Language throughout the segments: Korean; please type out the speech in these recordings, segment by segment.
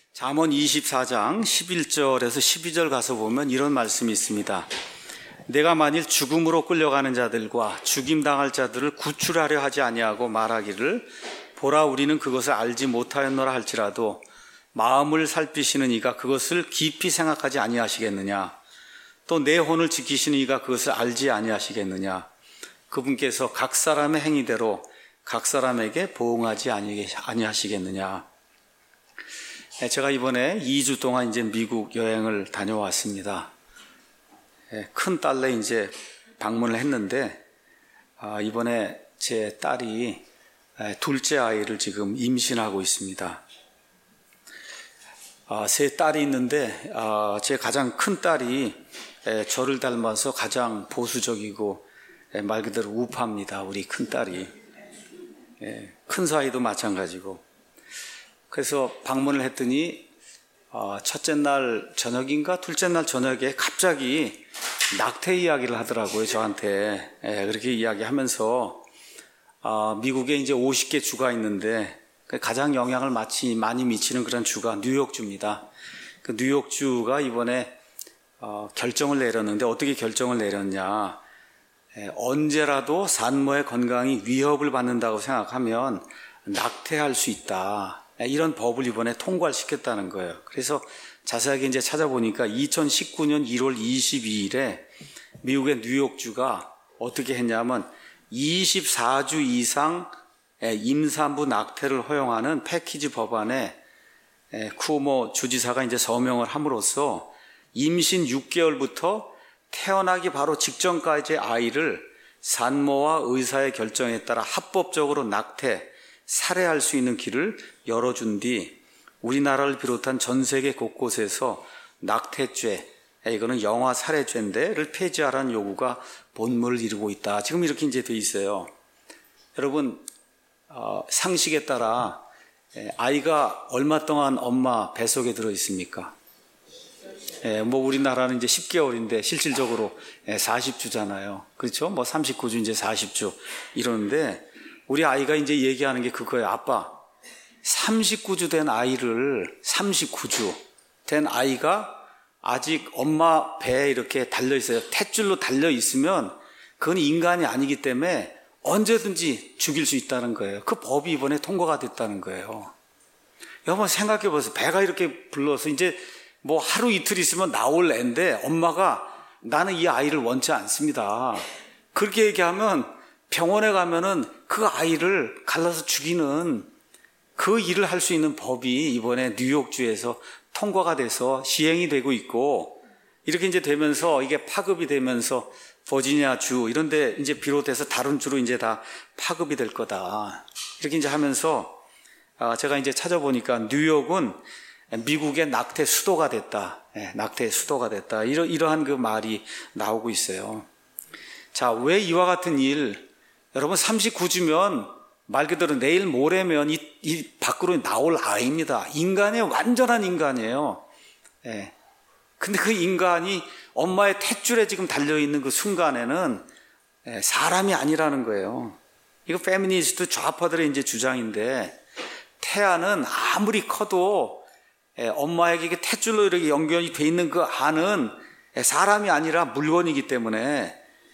잠언 24장 11절에서 12절 가서 보면 이런 말씀이 있습니다. 내가 만일 죽음으로 끌려가는 자들과 죽임당할 자들을 구출하려 하지 아니하고 말하기를 보라 우리는 그것을 알지 못하였노라 할지라도 마음을 살피시는 이가 그것을 깊이 생각하지 아니하시겠느냐. 또 내 혼을 지키시는 이가 그것을 알지 아니하시겠느냐. 그분께서 각 사람의 행위대로 각 사람에게 보응하지 아니하시겠느냐. 제가 이번에 2주 동안 이제 미국 여행을 다녀왔습니다. 큰 딸네 이제 방문을 했는데, 이번에 제 딸이 둘째 아이를 지금 임신하고 있습니다. 세 딸이 있는데, 제 가장 큰 딸이 저를 닮아서 가장 보수적이고, 말 그대로 우파입니다. 우리 큰 딸이. 큰 사이도 마찬가지고. 그래서 방문을 했더니 첫째 날 저녁인가 둘째 날 저녁에 갑자기 낙태 이야기를 하더라고요. 저한테. 그렇게 이야기하면서 미국에 이제 50개 주가 있는데 가장 영향을 많이 미치는 그런 주가 뉴욕주입니다. 그 뉴욕주가 이번에 결정을 내렸는데 어떻게 결정을 내렸냐. 언제라도 산모의 건강이 위협을 받는다고 생각하면 낙태할 수 있다. 이런 법을 이번에 통과를 시켰다는 거예요. 그래서 자세하게 이제 찾아보니까 2019년 1월 22일에 미국의 뉴욕주가 어떻게 했냐면 24주 이상 임산부 낙태를 허용하는 패키지 법안에 쿠오모 주지사가 이제 서명을 함으로써 임신 6개월부터 태어나기 바로 직전까지의 아이를 산모와 의사의 결정에 따라 합법적으로 살해할 수 있는 길을 열어준 뒤 우리나라를 비롯한 전 세계 곳곳에서 낙태죄, 이거는 영아 살해죄인데를 폐지하라는 요구가 본물을 이루고 있다. 지금 이렇게 이제 돼 있어요. 여러분, 상식에 따라 아이가 얼마 동안 엄마 뱃속에 들어 있습니까? 뭐 우리나라는 이제 10개월인데 실질적으로 40주잖아요. 그렇죠? 뭐 39주 이제 40주 이러는데 우리 아이가 이제 얘기하는 게 그거예요. 아빠, 39주 된 아이를 39주 된 아이가 아직 엄마 배에 이렇게 달려 있어요. 탯줄로 달려 있으면 그건 인간이 아니기 때문에 언제든지 죽일 수 있다는 거예요. 그 법이 이번에 통과가 됐다는 거예요. 여러분 생각해 보세요. 배가 이렇게 불러서 이제 뭐 하루 이틀 있으면 나올 애인데 엄마가 나는 이 아이를 원치 않습니다. 그렇게 얘기하면 병원에 가면은 그 아이를 갈라서 죽이는 그 일을 할 수 있는 법이 이번에 뉴욕주에서 통과가 돼서 시행이 되고 있고 이렇게 이제 되면서 이게 파급이 되면서 버지니아주 이런 데 이제 비롯해서 다른 주로 이제 다 파급이 될 거다. 이렇게 이제 하면서 제가 이제 찾아보니까 뉴욕은 미국의 낙태 수도가 됐다. 낙태 수도가 됐다. 이러한 그 말이 나오고 있어요. 자, 왜 이와 같은 일 여러분 39주면 말 그대로 내일 모레면 이 밖으로 나올 아이입니다. 인간의 완전한 인간이에요. 근데 그 인간이 엄마의 탯줄에 지금 달려있는 그 순간에는 사람이 아니라는 거예요. 이거 페미니스트 좌파들의 이제 주장인데 태아는 아무리 커도 엄마에게 이게 탯줄로 이렇게 연결이 돼 있는 그 안은 사람이 아니라 물건이기 때문에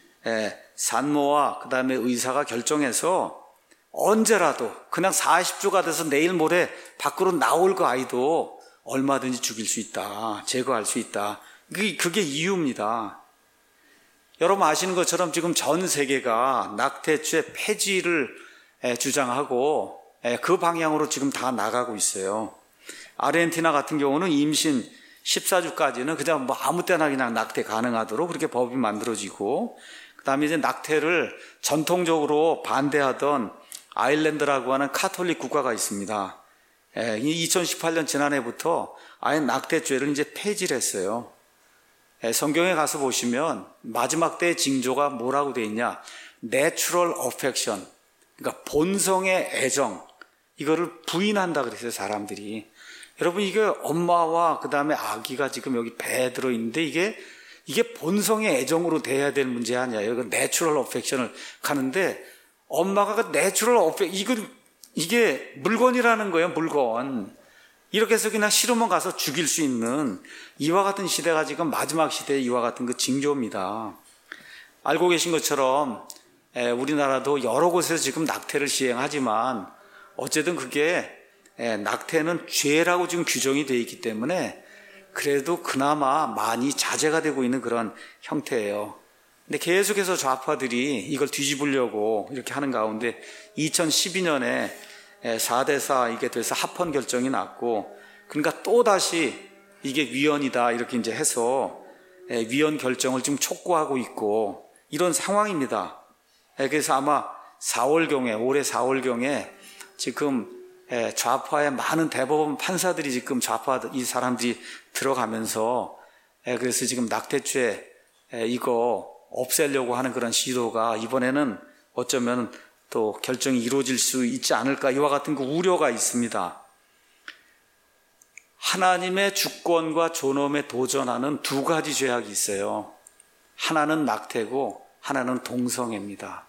산모와 그 다음에 의사가 결정해서 언제라도 그냥 40주가 돼서 내일 모레 밖으로 나올 그 아이도 얼마든지 죽일 수 있다. 제거할 수 있다. 그게 이유입니다. 여러분 아시는 것처럼 지금 전 세계가 낙태죄 폐지를 주장하고 그 방향으로 지금 다 나가고 있어요. 아르헨티나 같은 경우는 임신 14주까지는 그냥 뭐 아무 때나 그냥 낙태 가능하도록 그렇게 법이 만들어지고 그 다음에 이제 낙태를 전통적으로 반대하던 아일랜드라고 하는 카톨릭 국가가 있습니다. 2018년 지난해부터 아예 낙태죄를 이제 폐지를 했어요. 성경에 가서 보시면 마지막 때의 징조가 뭐라고 되어 있냐? Natural affection, 그러니까 본성의 애정, 이거를 부인한다 그랬어요, 사람들이. 여러분 이게 엄마와 그 다음에 아기가 지금 여기 배에 들어있는데 이게 본성의 애정으로 돼야 될 문제 아니에요. 이거 내추럴 어펙션을 가는데 엄마가 그 내추럴 어펙 이게 물건이라는 거예요. 물건. 이렇게 해서 그냥 싫으면 가서 죽일 수 있는 이와 같은 시대가 지금 마지막 시대의 이와 같은 그 징조입니다. 알고 계신 것처럼 우리나라도 여러 곳에서 지금 낙태를 시행하지만 어쨌든 그게 낙태는 죄라고 지금 규정이 되어 있기 때문에 그래도 그나마 많이 자제가 되고 있는 그런 형태예요. 근데 계속해서 좌파들이 이걸 뒤집으려고 이렇게 하는 가운데 2012년에 4대4 이게 돼서 합헌 결정이 났고, 그러니까 또다시 이게 위헌이다 이렇게 이제 해서 위헌 결정을 지금 촉구하고 있고 이런 상황입니다. 그래서 아마 4월경에, 올해 4월경에 지금 좌파의 많은 대법원 판사들이 지금 좌파 이 사람들이 들어가면서 그래서 지금 낙태죄 이거 없애려고 하는 그런 시도가 이번에는 어쩌면 또 결정이 이루어질 수 있지 않을까 이와 같은 그 우려가 있습니다. 하나님의 주권과 존엄에 도전하는 두 가지 죄악이 있어요. 하나는 낙태고 하나는 동성애입니다.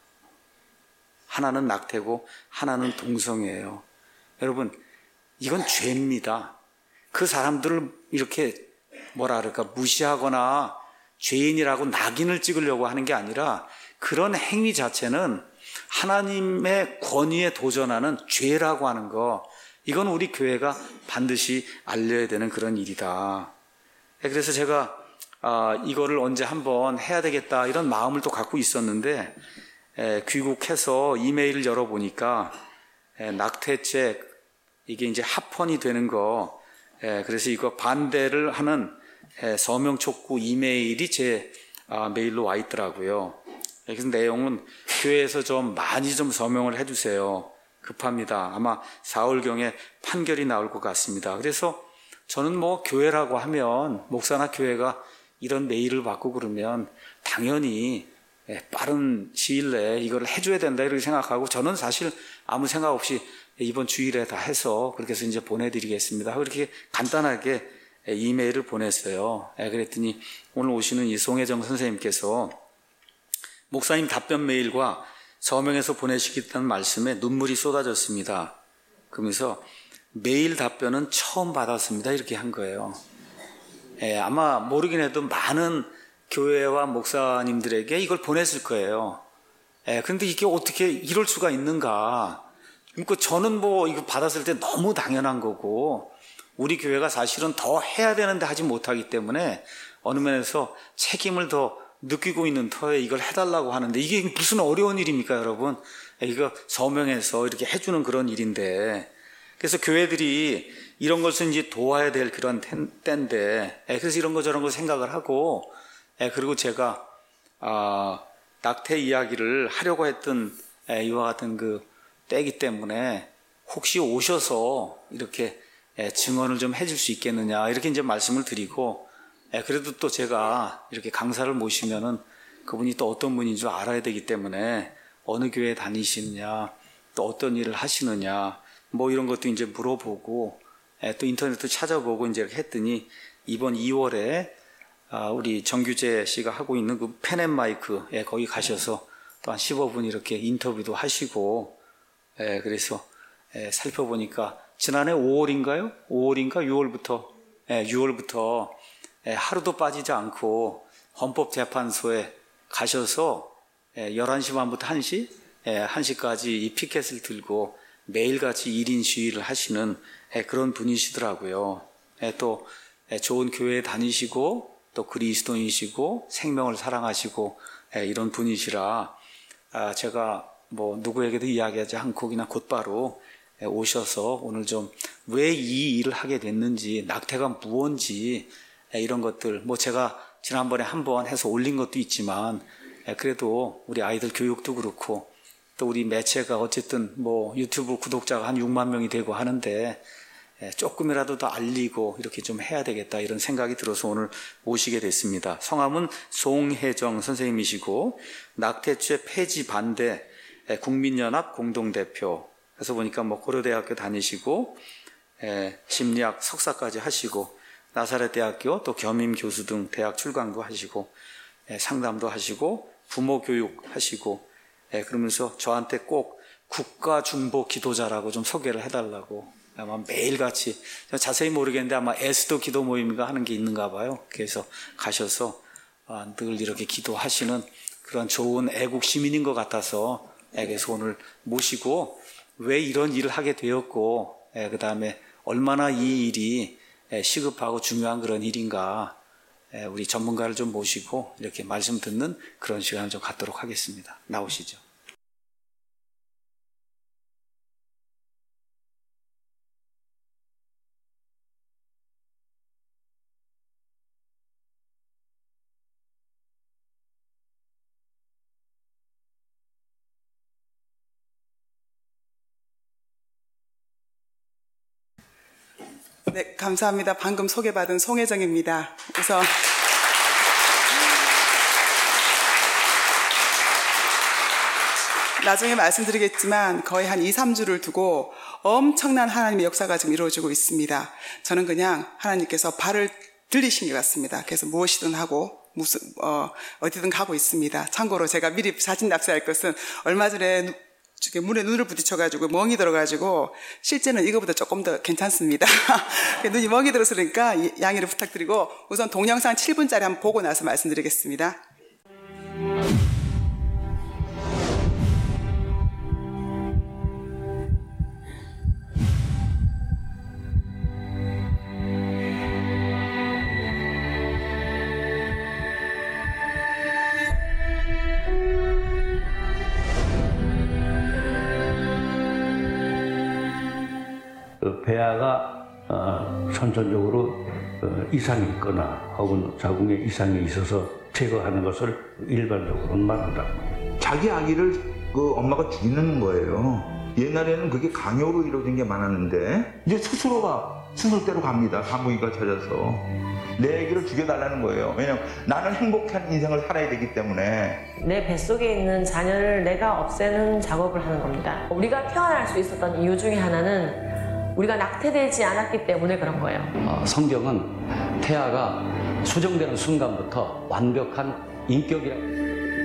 하나는 낙태고 하나는 동성애예요. 여러분, 이건 죄입니다. 그 사람들을 이렇게 뭐라 그럴까 무시하거나 죄인이라고 낙인을 찍으려고 하는 게 아니라 그런 행위 자체는 하나님의 권위에 도전하는 죄라고 하는 거, 이건 우리 교회가 반드시 알려야 되는 그런 일이다. 그래서 제가 이거를 언제 한번 해야 되겠다 이런 마음을 또 갖고 있었는데 귀국해서 이메일을 열어보니까 낙태죄 이게 이제 합헌이 되는 거, 그래서 이거 반대를 하는 서명 촉구 이메일이 제 메일로 와 있더라고요. 그래서 내용은 교회에서 좀 많이 좀 서명을 해주세요. 급합니다. 아마 4월경에 판결이 나올 것 같습니다. 그래서 저는 뭐 교회라고 하면 목사나 교회가 이런 메일을 받고 그러면 당연히 빠른 시일 내에 이걸 해줘야 된다 이렇게 생각하고, 저는 사실 아무 생각 없이 이번 주일에 다 해서 그렇게 해서 이제 보내드리겠습니다. 그렇게 간단하게 이메일을 보냈어요. 그랬더니 오늘 오시는 이 송혜정 선생님께서 목사님 답변 메일과 서명해서 보내시겠다는 말씀에 눈물이 쏟아졌습니다. 그러면서 메일 답변은 처음 받았습니다 이렇게 한 거예요. 아마 모르긴 해도 많은 교회와 목사님들에게 이걸 보냈을 거예요. 그런데 이게 어떻게 이럴 수가 있는가. 그러니까 저는 뭐 이거 받았을 때 너무 당연한 거고, 우리 교회가 사실은 더 해야 되는데 하지 못하기 때문에 어느 면에서 책임을 더 느끼고 있는 터에 이걸 해달라고 하는데, 이게 무슨 어려운 일입니까 여러분. 이거 서명해서 이렇게 해주는 그런 일인데, 그래서 교회들이 이런 것을 이제 도와야 될 그런 때인데, 그래서 이런 거 저런 거 생각을 하고, 그리고 제가 낙태 이야기를 하려고 했던 이와 같은 그 때이기 때문에 혹시 오셔서 이렇게 증언을 좀 해줄 수 있겠느냐 이렇게 이제 말씀을 드리고, 그래도 또 제가 이렇게 강사를 모시면은 그분이 또 어떤 분인 줄 알아야 되기 때문에 어느 교회 다니시느냐 또 어떤 일을 하시느냐 뭐 이런 것도 이제 물어보고, 또 인터넷도 찾아보고 이제 이렇게 했더니 이번 2월에 우리 정규재 씨가 하고 있는 그 펜앤마이크 거기 가셔서 또 한 15분 이렇게 인터뷰도 하시고, 그래서 살펴보니까 지난해 5월인가 6월부터 하루도 빠지지 않고 헌법재판소에 가셔서 11시 반부터 1시, 1시까지 이 피켓을 들고 매일같이 1인 시위를 하시는 그런 분이시더라고요. 또 좋은 교회에 다니시고 또 그리스도인이시고 생명을 사랑하시고 이런 분이시라 제가 뭐 누구에게도 이야기하지 않고 그냥 곧바로 오셔서 오늘 좀 왜 이 일을 하게 됐는지, 낙태가 무언지 이런 것들, 뭐 제가 지난번에 한번 해서 올린 것도 있지만 그래도 우리 아이들 교육도 그렇고 또 우리 매체가 어쨌든 뭐 유튜브 구독자가 한 6만 명이 되고 하는데 조금이라도 더 알리고 이렇게 좀 해야 되겠다 이런 생각이 들어서 오늘 모시게 됐습니다. 성함은 송혜정 선생님이시고 낙태죄 폐지 반대 국민연합 공동대표. 그래서 보니까 뭐 고려대학교 다니시고 심리학 석사까지 하시고 나사렛대학교 또 겸임 교수 등 대학 출강도 하시고 상담도 하시고 부모 교육 하시고 그러면서 저한테 꼭 국가중보 기도자라고 좀 소개를 해달라고 아마 매일같이, 자세히 모르겠는데 아마 에스더 기도 모임인가 하는 게 있는가 봐요. 그래서 가셔서 늘 이렇게 기도하시는 그런 좋은 애국 시민인 것 같아서 그래서 오늘 모시고 왜 이런 일을 하게 되었고 그 다음에 얼마나 이 일이 시급하고 중요한 그런 일인가 우리 전문가를 좀 모시고 이렇게 말씀 듣는 그런 시간을 좀 갖도록 하겠습니다. 나오시죠. 네, 감사합니다. 방금 소개받은 송혜정입니다. 우선 나중에 말씀드리겠지만 거의 한 2, 3주를 두고 엄청난 하나님의 역사가 지금 이루어지고 있습니다. 저는 그냥 하나님께서 발을 들리신 것 같습니다. 그래서 무엇이든 하고 어디든 가고 있습니다. 참고로 제가 미리 사진 납세할 것은 얼마 전에 문에 눈을 부딪혀가지고 멍이 들어가지고 실제는 이거보다 조금 더 괜찮습니다. 눈이 멍이 들어서 그러니까 양해를 부탁드리고 우선 동영상 7분짜리 한번 보고 나서 말씀드리겠습니다. 폐하가 선천적으로 이상이 있거나 혹은 자궁에 이상이 있어서 제거하는 것을 일반적으로는 말한다. 자기 아기를 그 엄마가 죽이는 거예요. 옛날에는 그게 강요로 이루어진 게 많았는데 이제 스스로가 스스로대로 갑니다. 산부인과 찾아서 내 아기를 죽여달라는 거예요. 왜냐면 나는 행복한 인생을 살아야 되기 때문에. 내 뱃속에 있는 자녀를 내가 없애는 작업을 하는 겁니다. 우리가 태어날 수 있었던 이유 중에 하나는 우리가 낙태되지 않았기 때문에 그런 거예요. 성경은 태아가 수정되는 순간부터 완벽한 인격이라고.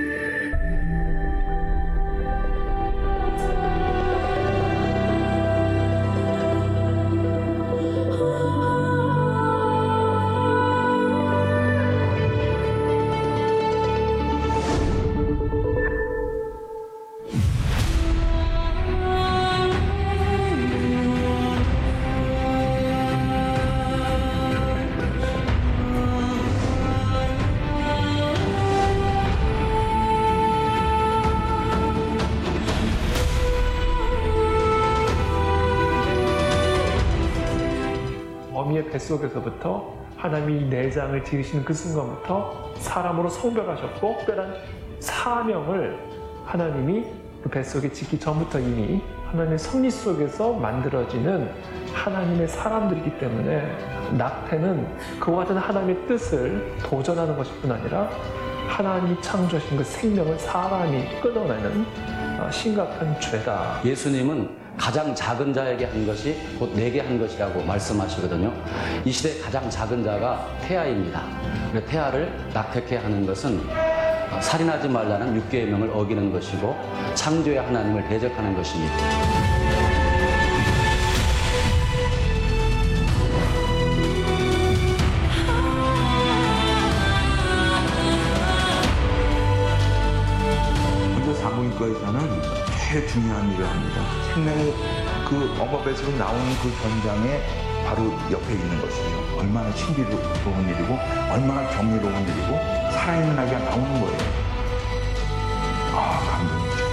어미의 뱃속에서부터 하나님이 내장을 지으시는 그 순간부터 사람으로 성별하셨고 특별한 사명을 하나님이 그 뱃속에 짓기 전부터 이미 하나님의 섭리 속에서 만들어지는 하나님의 사람들이기 때문에 낙태는 그와 같은 하나님의 뜻을 도전하는 것일 뿐 아니라 하나님이 창조하신 그 생명을 사람이 끊어내는 심각한 죄다. 예수님은 가장 작은 자에게 한 것이 곧 내게 한 것이라고 말씀하시거든요. 이 시대 가장 작은 자가 태아입니다. 태아를 낙태케 하는 것은 살인하지 말라는 육계명을 어기는 것이고 창조의 하나님을 대적하는 것입니다. 먼저 산부인과에서는 제일 중요한 일을 합니다. 생명의 그 엄마 뱃으로 나오는 그 현장에 바로 옆에 있는 것이죠. 얼마나 신비로운 일이고 얼마나 경이로운 일이고 살아있는 아기가 나오는 거예요. 감동이죠.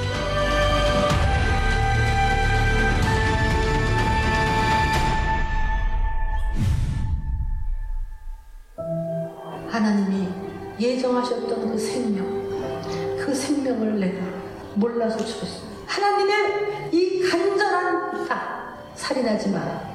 하나님이 예정하셨던 그 생명을 내가 몰라서 죽었어. 하나님의 이 간절한 부탁, 살인하지 마라.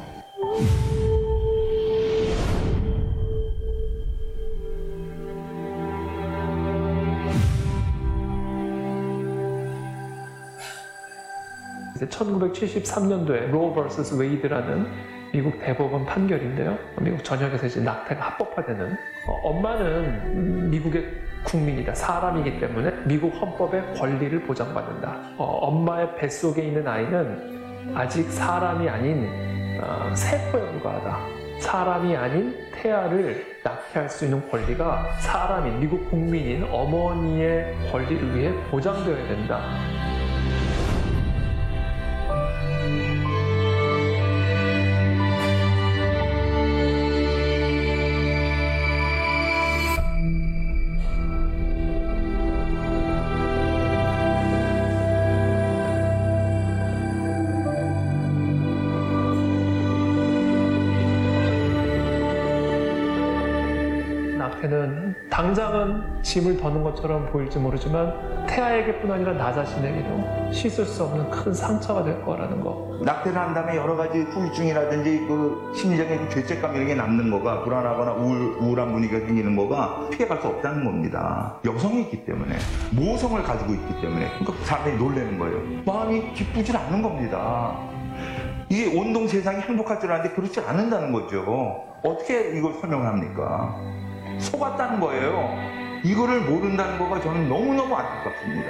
이제 1973년도에 로 vs 웨이드라는 미국 대법원 판결인데요. 미국 전역에서 이제 낙태가 합법화되는 엄마는 미국의 국민이다. 사람이기 때문에 미국 헌법의 권리를 보장받는다. 엄마의 뱃속에 있는 아이는 아직 사람이 아닌 세포에 불과하다. 사람이 아닌 태아를 낳게 할 수 있는 권리가 사람인 미국 국민인 어머니의 권리를 위해 보장되어야 된다. 낙태는 당장은 짐을 더는 것처럼 보일지 모르지만 태아에게뿐 아니라 나 자신에게도 씻을 수 없는 큰 상처가 될 거라는 거. 낙태를 한 다음에 여러 가지 후유증이라든지 그 심리적인 죄책감 이런 게 남는 거가 불안하거나 우울한 분위기가 생기는 거가 피해갈 수 없다는 겁니다. 여성이 있기 때문에, 모성을 가지고 있기 때문에. 그러니까 사람들이 놀라는 거예요. 마음이 기쁘질 않는 겁니다. 이게 온동 세상이 행복할 줄 아는데 그렇지 않는다는 거죠. 어떻게 이걸 설명을 합니까? 속았다는 거예요. 이거를 모른다는 거가 저는 너무너무 안타깝습니다.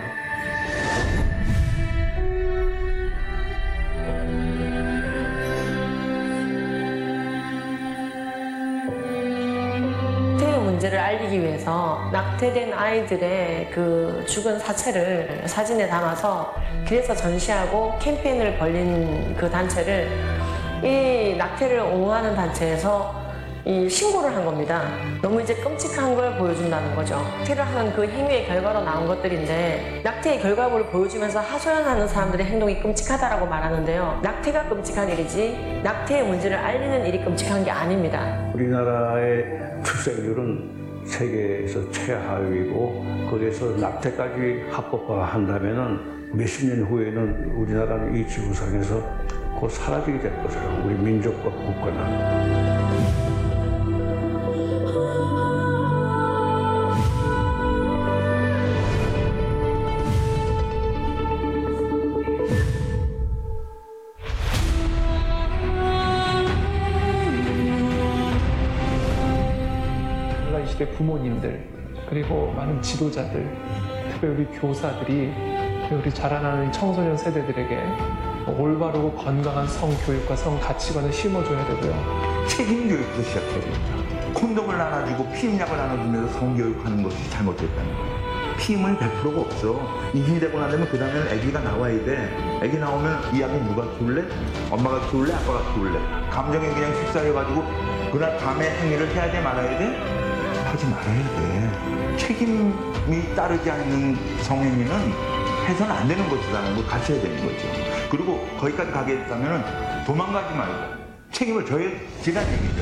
낙태의 문제를 알리기 위해서 낙태된 아이들의 그 죽은 사체를 사진에 담아서 길에서 전시하고 캠페인을 벌린 그 단체를 이 낙태를 옹호하는 단체에서 이 신고를 한 겁니다. 너무 이제 끔찍한 걸 보여준다는 거죠. 낙태를 하는 그 행위의 결과로 나온 것들인데 낙태의 결과물을 보여주면서 하소연하는 사람들의 행동이 끔찍하다라고 말하는데요. 낙태가 끔찍한 일이지 낙태의 문제를 알리는 일이 끔찍한 게 아닙니다. 우리나라의 출생률은 세계에서 최하위고 거기에서 낙태까지 합법화한다면은 몇십 년 후에는 우리나라는 이 지구상에서 곧 사라지게 될 것이에요. 우리 민족과 국가는. 시대 부모님들 그리고 많은 지도자들, 특별히 우리 교사들이 우리 자라나는 청소년 세대들에게 올바르고 건강한 성교육과 성가치관을 심어줘야 되고요. 책임교육부터 시작해야 됩니다. 콘돔을 나눠주고 피임약을 나눠주면서 성교육하는 것이 잘못됐다는 거예요. 피임은 100%가 없어. 임신되고 나면 그 다음에는 아기가 나와야 돼. 아기 나오면 이 아기 누가 키울래? 엄마가 키울래? 아빠가 키울래? 감정에 그냥 휩싸여가지고 그날 밤에 행위를 해야 돼? 말아야 돼? 하지 말아야 돼. 책임이 따르지 않는 성행위는 해서는 안 되는 것이라는 걸 가르쳐야 되는 거죠. 그리고 거기까지 가게 됐다면 도망가지 말고 책임을 져야 지란 얘기죠.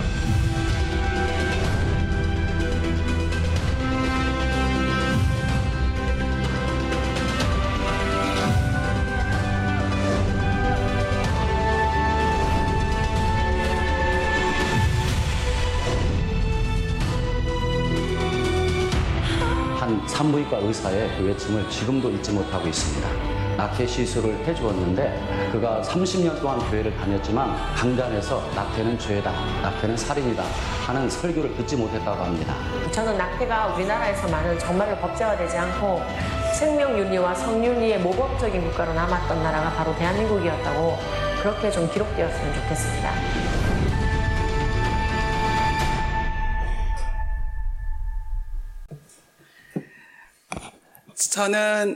산부인과 의사의 그 외침을 지금도 잊지 못하고 있습니다. 낙태 시술을 해주었는데 그가 30년 동안 교회를 다녔지만 강단에서 낙태는 죄다, 낙태는 살인이다 하는 설교를 듣지 못했다고 합니다. 저는 낙태가 우리나라에서만은 정말로 법제화되지 않고 생명윤리와 성윤리의 모범적인 국가로 남았던 나라가 바로 대한민국이었다고 그렇게 좀 기록되었으면 좋겠습니다. 저는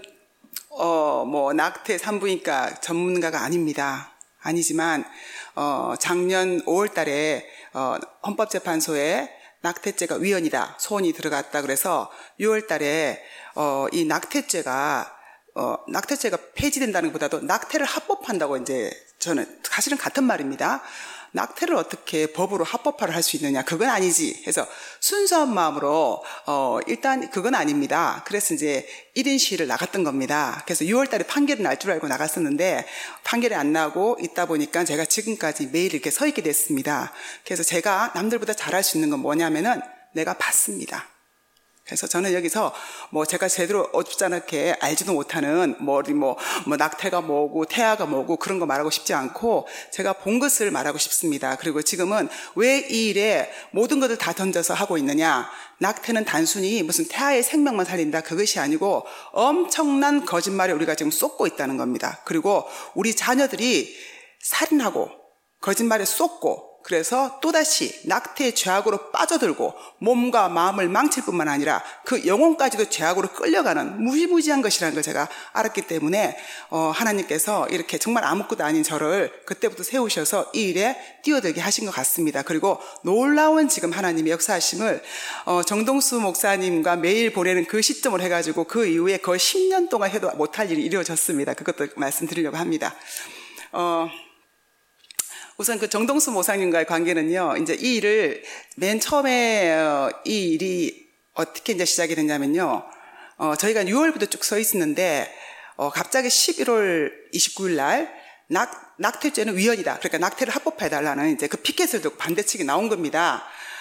낙태 산부인과 전문가가 아닙니다. 아니지만 작년 5월달에 헌법재판소에 낙태죄가 위헌이다 소원이 들어갔다 그래서 6월달에 이 낙태죄가 폐지된다는 것보다도 낙태를 합법한다고 이제 저는 사실은 같은 말입니다. 낙태를 어떻게 법으로 합법화를 할 수 있느냐, 그건 아니지 해서 순수한 마음으로 일단 그건 아닙니다. 그래서 이제 1인 시위를 나갔던 겁니다. 그래서 6월 달에 판결이 날 줄 알고 나갔었는데 판결이 안 나고 있다 보니까 제가 지금까지 매일 이렇게 서 있게 됐습니다. 그래서 제가 남들보다 잘할 수 있는 건 뭐냐면은 내가 봤습니다. 그래서 저는 여기서 제가 제대로 어줍잖게 알지도 못하는 낙태가 뭐고 태아가 뭐고 그런 거 말하고 싶지 않고 제가 본 것을 말하고 싶습니다. 그리고 지금은 왜 이 일에 모든 것을 다 던져서 하고 있느냐. 낙태는 단순히 무슨 태아의 생명만 살린다 그것이 아니고 엄청난 거짓말에 우리가 지금 쏟고 있다는 겁니다. 그리고 우리 자녀들이 살인하고 거짓말에 쏟고 그래서 또다시 낙태의 죄악으로 빠져들고 몸과 마음을 망칠 뿐만 아니라 그 영혼까지도 죄악으로 끌려가는 무지무지한 것이라는 걸 제가 알았기 때문에 하나님께서 이렇게 정말 아무것도 아닌 저를 그때부터 세우셔서 이 일에 뛰어들게 하신 것 같습니다. 그리고 놀라운 지금 하나님의 역사하심을 정동수 목사님과 매일 보내는 그 시점을 해가지고 그 이후에 거의 10년 동안 해도 못할 일이 이루어졌습니다. 그것도 말씀드리려고 합니다. 우선 그 정동수 목사님과의 관계는요, 이제 이 일을 맨 처음에 이 일이 어떻게 이제 시작이 됐냐면요, 저희가 6월부터 쭉 서 있었는데, 갑자기 11월 29일 날, 낙태죄는 위헌이다. 그러니까 낙태를 합법화해달라는 이제 그 피켓을 들고 반대측이 나온 겁니다.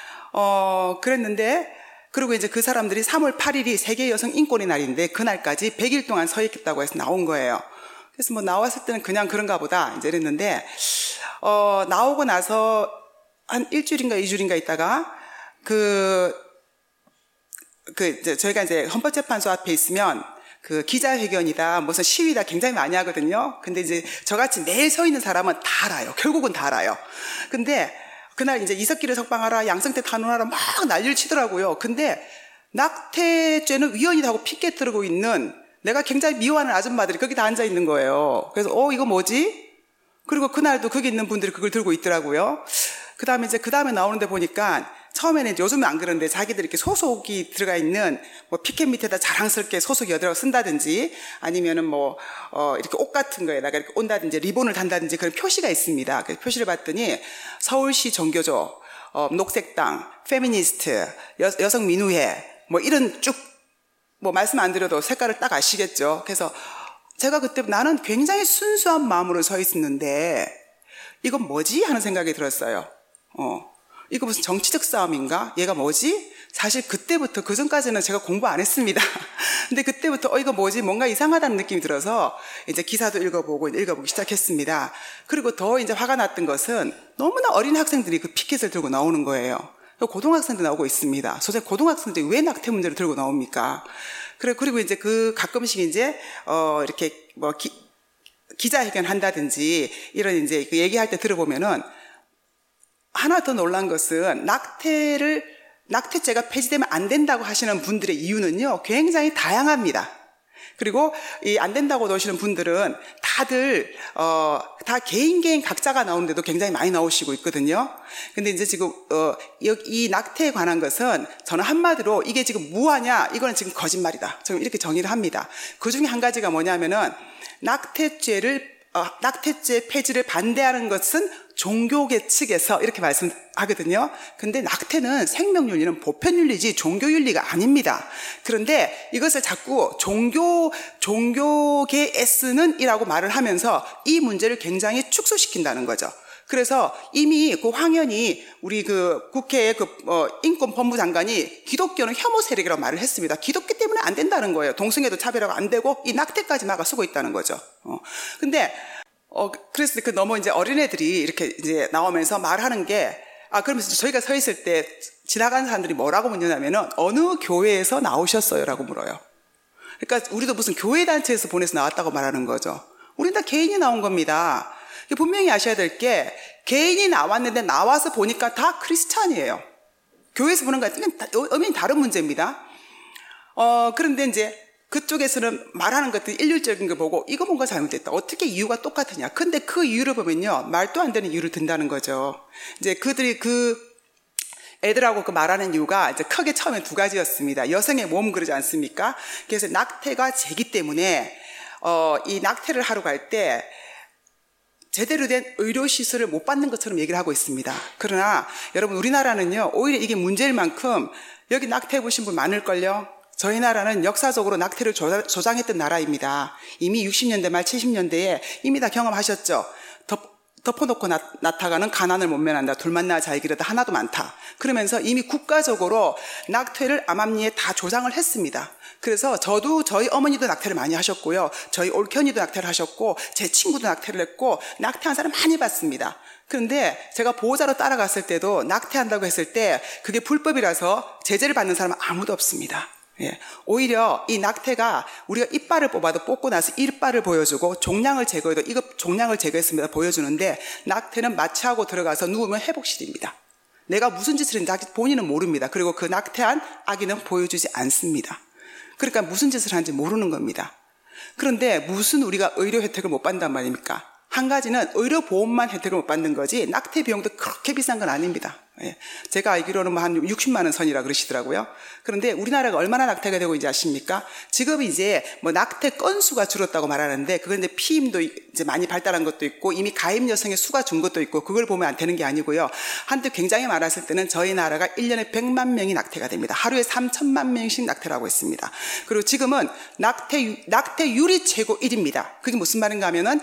그랬는데, 그리고 이제 그 사람들이 3월 8일이 세계 여성 인권의 날인데, 그날까지 100일 동안 서 있겠다고 해서 나온 거예요. 그래서 뭐 나왔을 때는 그냥 그런가 보다, 이제 이랬는데, 나오고 나서 한 일주일인가 2주일인가 있다가, 이제 저희가 이제 헌법재판소 앞에 있으면, 기자회견이다, 무슨 시위다 굉장히 많이 하거든요. 근데 이제 저같이 매일 서 있는 사람은 다 알아요. 결국은 다 알아요. 근데 그날 이제 이석기를 석방하라, 양성태 탄원하라 막 난리를 치더라고요. 근데 낙태죄는 위헌이다 하고 피켓 들고 있는 내가 굉장히 미워하는 아줌마들이 거기 다 앉아 있는 거예요. 그래서 이거 뭐지? 그리고 그날도 거기 있는 분들이 그걸 들고 있더라고요. 그 다음에 나오는데 보니까 처음에는 요즘은 안 그런데 자기들 이렇게 소속이 들어가 있는 뭐 피켓 밑에다 자랑스럽게 소속 여드라고 쓴다든지 아니면은 이렇게 옷 같은 거에다가 이렇게 온다든지 리본을 단다든지 그런 표시가 있습니다. 그 표시를 봤더니 서울시 종교조, 녹색당, 페미니스트, 여성 민우회 뭐 이런 쭉 뭐 말씀 안 드려도 색깔을 딱 아시겠죠. 그래서 제가 그때 나는 굉장히 순수한 마음으로 서 있었는데 이건 뭐지? 하는 생각이 들었어요. 이거 무슨 정치적 싸움인가? 얘가 뭐지? 사실 그때부터 그 전까지는 제가 공부 안 했습니다. 근데 그때부터 이거 뭐지? 뭔가 이상하다는 느낌이 들어서 이제 기사도 읽어보기 시작했습니다. 그리고 더 이제 화가 났던 것은 너무나 어린 학생들이 그 피켓을 들고 나오는 거예요. 고등학생도 나오고 있습니다. 소재 고등학생들이 왜 낙태 문제를 들고 나옵니까? 그리고 이제 가끔씩 이제 이렇게 기자회견 한다든지 이런 이제 그 얘기할 때 들어보면은 하나 더 놀란 것은 낙태죄가 폐지되면 안 된다고 하시는 분들의 이유는요 굉장히 다양합니다. 그리고 이 안 된다고 나오시는 분들은 다들 다 개인 각자가 나오는데도 굉장히 많이 나오시고 있거든요. 근데 이제 지금 이 낙태에 관한 것은 저는 한마디로 이게 지금 무하냐 이거는 지금 거짓말이다. 저는 이렇게 정의를 합니다. 그 중에 한 가지가 뭐냐면은 낙태죄 폐지를 반대하는 것은 종교계 측에서 이렇게 말씀하거든요. 근데 낙태는 생명윤리는 보편윤리지 종교윤리가 아닙니다. 그런데 이것을 자꾸 종교계에 쓰는 이라고 말을 하면서 이 문제를 굉장히 축소시킨다는 거죠. 그래서 이미 그 황현이 우리 국회의 인권법무 장관이 기독교는 혐오 세력이라고 말을 했습니다. 기독교 때문에 안 된다는 거예요. 동성애도 차별하고 안 되고 이 낙태까지 막아 쓰고 있다는 거죠. 근데 그래서 너무 이제 어린애들이 이렇게 이제 나오면서 말하는 게 그러면서 저희가 서 있을 때 지나가는 사람들이 뭐라고 묻냐면은 어느 교회에서 나오셨어요라고 물어요. 그러니까 우리도 무슨 교회 단체에서 보내서 나왔다고 말하는 거죠. 우리는 다 개인이 나온 겁니다. 분명히 아셔야 될 게 개인이 나왔는데 나와서 보니까 다 크리스찬이에요. 교회에서 보는 것은 의미는 다른 문제입니다. 그런데 이제 그쪽에서는 말하는 것들이 일률적인 거 보고 이거 뭔가 잘못됐다. 어떻게 이유가 똑같으냐. 근데 그 이유를 보면요. 말도 안 되는 이유를 든다는 거죠. 이제 그들이 애들하고 말하는 이유가 이제 크게 처음에 두 가지였습니다. 여성의 몸 그러지 않습니까? 그래서 낙태가 제기 때문에 이 낙태를 하러 갈 때 제대로 된 의료시설을 못 받는 것처럼 얘기를 하고 있습니다. 그러나 여러분 우리나라는요. 오히려 이게 문제일 만큼 여기 낙태해 보신 분 많을걸요. 저희 나라는 역사적으로 낙태를 조장했던 나라입니다. 이미 60년대 말 70년대에 이미 다 경험하셨죠. 덮어놓고 나타가는 가난을 못 면한다. 둘 만나 잘 기르다 하나도 많다. 그러면서 이미 국가적으로 낙태를 암암리에 다 조장을 했습니다. 그래서 저희 어머니도 낙태를 많이 하셨고요. 저희 올케언니도 낙태를 하셨고 제 친구도 낙태를 했고 낙태한 사람 많이 봤습니다. 그런데 제가 보호자로 따라갔을 때도 낙태한다고 했을 때 그게 불법이라서 제재를 받는 사람은 아무도 없습니다. 예. 오히려 이 낙태가 우리가 이빨을 뽑아도 뽑고 나서 이빨을 보여주고 종양을 제거해도 이거 종양을 제거했습니다 보여주는데, 낙태는 마취하고 들어가서 누우면 회복실입니다. 내가 무슨 짓을 했는지 본인은 모릅니다. 그리고 그 낙태한 아기는 보여주지 않습니다. 그러니까 무슨 짓을 하는지 모르는 겁니다. 그런데 무슨 우리가 의료 혜택을 못 받는단 말입니까? 한 가지는 의료보험만 혜택을 못 받는 거지 낙태 비용도 그렇게 비싼 건 아닙니다. 예. 제가 알기로는 뭐 한 60만 원 선이라 그러시더라고요. 그런데 우리나라가 얼마나 낙태가 되고 있는지 아십니까? 지금 이제 뭐 낙태 건수가 줄었다고 말하는데, 그건 이제 피임도 이제 많이 발달한 것도 있고 이미 가임 여성의 수가 준 것도 있고, 그걸 보면 안 되는 게 아니고요. 한때 굉장히 많았을 때는 저희 나라가 1년에 100만 명이 낙태가 됩니다. 하루에 3천만 명씩 낙태를 하고 있습니다. 그리고 지금은 낙태율이 최고 1위입니다. 그게 무슨 말인가 하면은